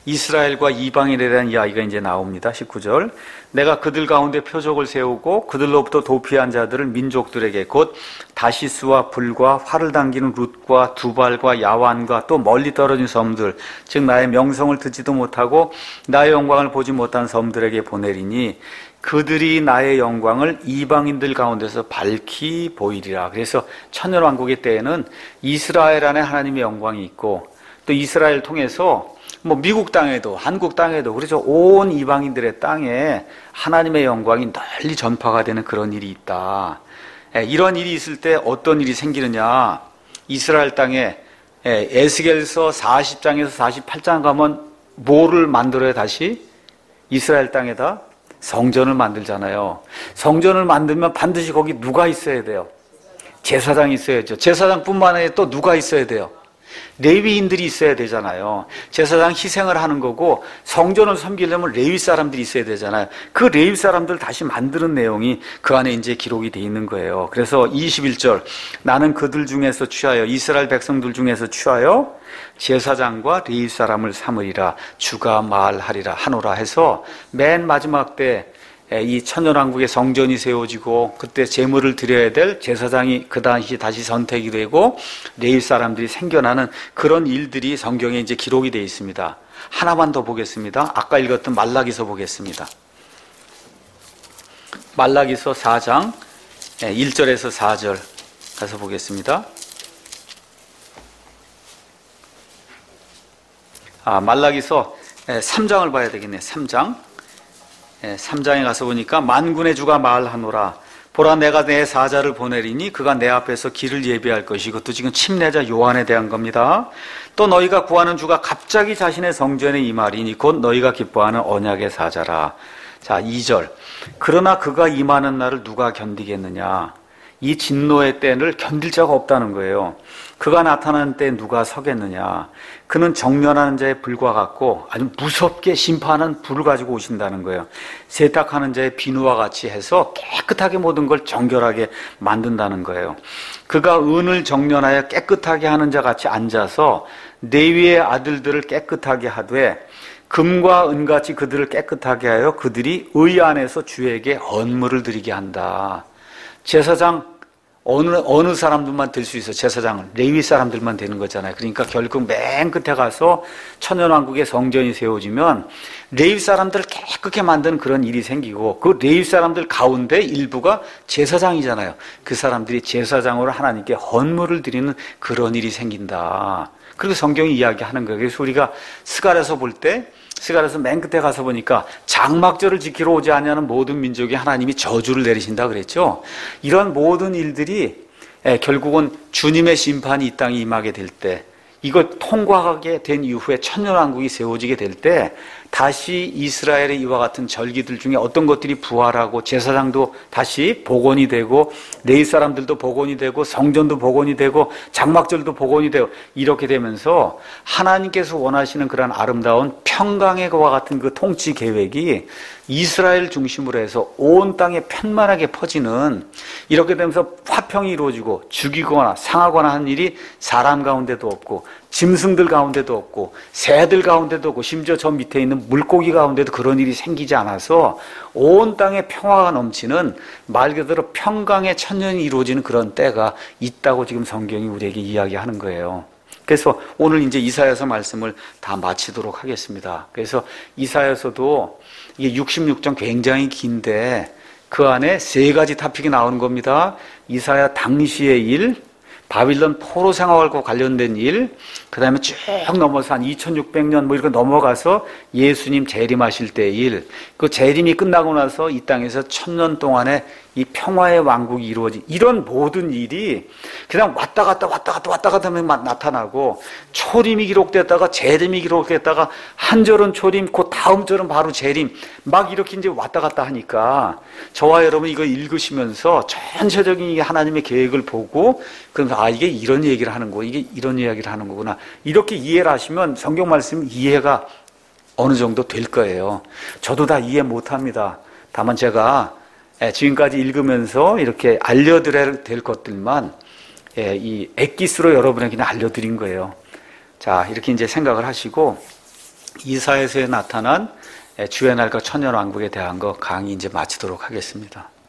이스라엘과 이방인에 대한 이야기가 이제 나옵니다. 십구 절. 내가 그들 가운데 표적을 세우고 그들로부터 도피한 자들을 민족들에게 곧 다시스와 불과 활을 당기는 룻과 두발과 야완과 또 멀리 떨어진 섬들 즉 나의 명성을 듣지도 못하고 나의 영광을 보지 못한 섬들에게 보내리니 그들이 나의 영광을 이방인들 가운데서 밝히 보이리라. 그래서 천년왕국의 때에는 이스라엘 안에 하나님의 영광이 있고 또 이스라엘 통해서 뭐 미국 땅에도 한국 땅에도 그래서 온 이방인들의 땅에 하나님의 영광이 널리 전파가 되는 그런 일이 있다. 이런 일이 있을 때 어떤 일이 생기느냐. 이스라엘 땅에 에스겔서 사십 장에서 사십팔 장 가면 뭐를 만들어야 다시? 이스라엘 땅에다 성전을 만들잖아요. 성전을 만들면 반드시 거기 누가 있어야 돼요? 제사장이 있어야죠. 제사장뿐만 아니라 또 누가 있어야 돼요? 레위인들이 있어야 되잖아요. 제사장 희생을 하는 거고 성전을 섬기려면 레위 사람들이 있어야 되잖아요. 그 레위 사람들 다시 만드는 내용이 그 안에 이제 기록이 돼 있는 거예요. 그래서 이십일 절 나는 그들 중에서 취하여 이스라엘 백성들 중에서 취하여 제사장과 레위 사람을 삼으리라 주가 말하리라 하노라 해서 맨 마지막 때 이 천년왕국의 성전이 세워지고 그때 제물을 드려야 될 제사장이 그 당시 다시 선택이 되고 레위 사람들이 생겨나는 그런 일들이 성경에 이제 기록이 되어 있습니다. 하나만 더 보겠습니다. 아까 읽었던 말라기서 보겠습니다. 말라기서 사 장 일 절에서 사 절 가서 보겠습니다. 아, 말라기서 삼 장을 봐야 되겠네요. 삼 장. 삼 장에 가서 보니까 만군의 주가 말하노라 보라 내가 내 사자를 보내리니 그가 내 앞에서 길을 예비할 것이 이것도 지금 침례자 요한에 대한 겁니다. 또 너희가 구하는 주가 갑자기 자신의 성전에 임하리니 곧 너희가 기뻐하는 언약의 사자라. 자, 이 절 그러나 그가 임하는 날을 누가 견디겠느냐. 이 진노의 때를 견딜 자가 없다는 거예요. 그가 나타나는 때 누가 서겠느냐. 그는 정면하는 자의 불과 같고 아주 무섭게 심판하는 불을 가지고 오신다는 거예요. 세탁하는 자의 비누와 같이 해서 깨끗하게 모든 걸 정결하게 만든다는 거예요. 그가 은을 정련하여 깨끗하게 하는 자 같이 앉아서 레위의 아들들을 깨끗하게 하되 금과 은같이 그들을 깨끗하게 하여 그들이 의 안에서 주에게 헌물을 드리게 한다. 제사장 어느 어느 사람들만 될 수 있어. 제사장은 레위 사람들만 되는 거잖아요. 그러니까 결국 맨 끝에 가서 천년왕국의 성전이 세워지면 레위 사람들을 깨끗하게 만드는 그런 일이 생기고 그 레위 사람들 가운데 일부가 제사장이잖아요. 그 사람들이 제사장으로 하나님께 헌물을 드리는 그런 일이 생긴다. 그리고 성경이 이야기하는 거예요. 그래서 우리가 스갈에서 볼 때 스갈에서 맨 끝에 가서 보니까 장막절을 지키러 오지 않냐는 모든 민족이 하나님이 저주를 내리신다 그랬죠. 이런 모든 일들이 결국은 주님의 심판이 이 땅에 임하게 될 때 이걸 통과하게 된 이후에 천년왕국이 세워지게 될 때 다시 이스라엘의 이와 같은 절기들 중에 어떤 것들이 부활하고 제사장도 다시 복원이 되고 레위 사람들도 복원이 되고 성전도 복원이 되고 장막절도 복원이 되고 이렇게 되면서 하나님께서 원하시는 그런 아름다운 평강의 것과 같은 그 통치 계획이 이스라엘 중심으로 해서 온 땅에 편만하게 퍼지는 이렇게 되면서 화평이 이루어지고 죽이거나 상하거나 하는 일이 사람 가운데도 없고 짐승들 가운데도 없고 새들 가운데도 없고 심지어 저 밑에 있는 물고기 가운데도 그런 일이 생기지 않아서 온 땅에 평화가 넘치는 말 그대로 평강의 천년이 이루어지는 그런 때가 있다고 지금 성경이 우리에게 이야기하는 거예요. 그래서 오늘 이제 이사야서 말씀을 다 마치도록 하겠습니다. 그래서 이사야서도 이게 육십육 장 굉장히 긴데 그 안에 세 가지 토픽이 나오는 겁니다. 이사야 당시의 일, 바빌론 포로 생활과 관련된 일, 그 다음에 쭉 넘어서 한 이천육백 년 뭐 이렇게 넘어가서 예수님 재림하실 때의 일, 그 재림이 끝나고 나서 이 땅에서 천년 동안의 이 평화의 왕국이 이루어진 이런 모든 일이 그냥 왔다 갔다 왔다 갔다 왔다 갔다 하면 나타나고 초림이 기록됐다가 재림이 기록됐다가 한 절은 초림, 그 다음 절은 바로 재림 막 이렇게 이제 왔다 갔다 하니까 저와 여러분 이거 읽으시면서 전체적인 하나님의 계획을 보고 그러면서 아 이게 이런 얘기를 하는 거 이게 이런 이야기를 하는 거구나 이렇게 이해를 하시면 성경 말씀 이해가 어느 정도 될 거예요. 저도 다 이해 못합니다. 다만 제가 지금까지 읽으면서 이렇게 알려드려야 될 것들만 이 엑기스로 여러분에게 그냥 알려드린 거예요. 자, 이렇게 이제 생각을 하시고 이사야서에 나타난 주의 날과 천년 왕국에 대한 거 강의 이제 마치도록 하겠습니다.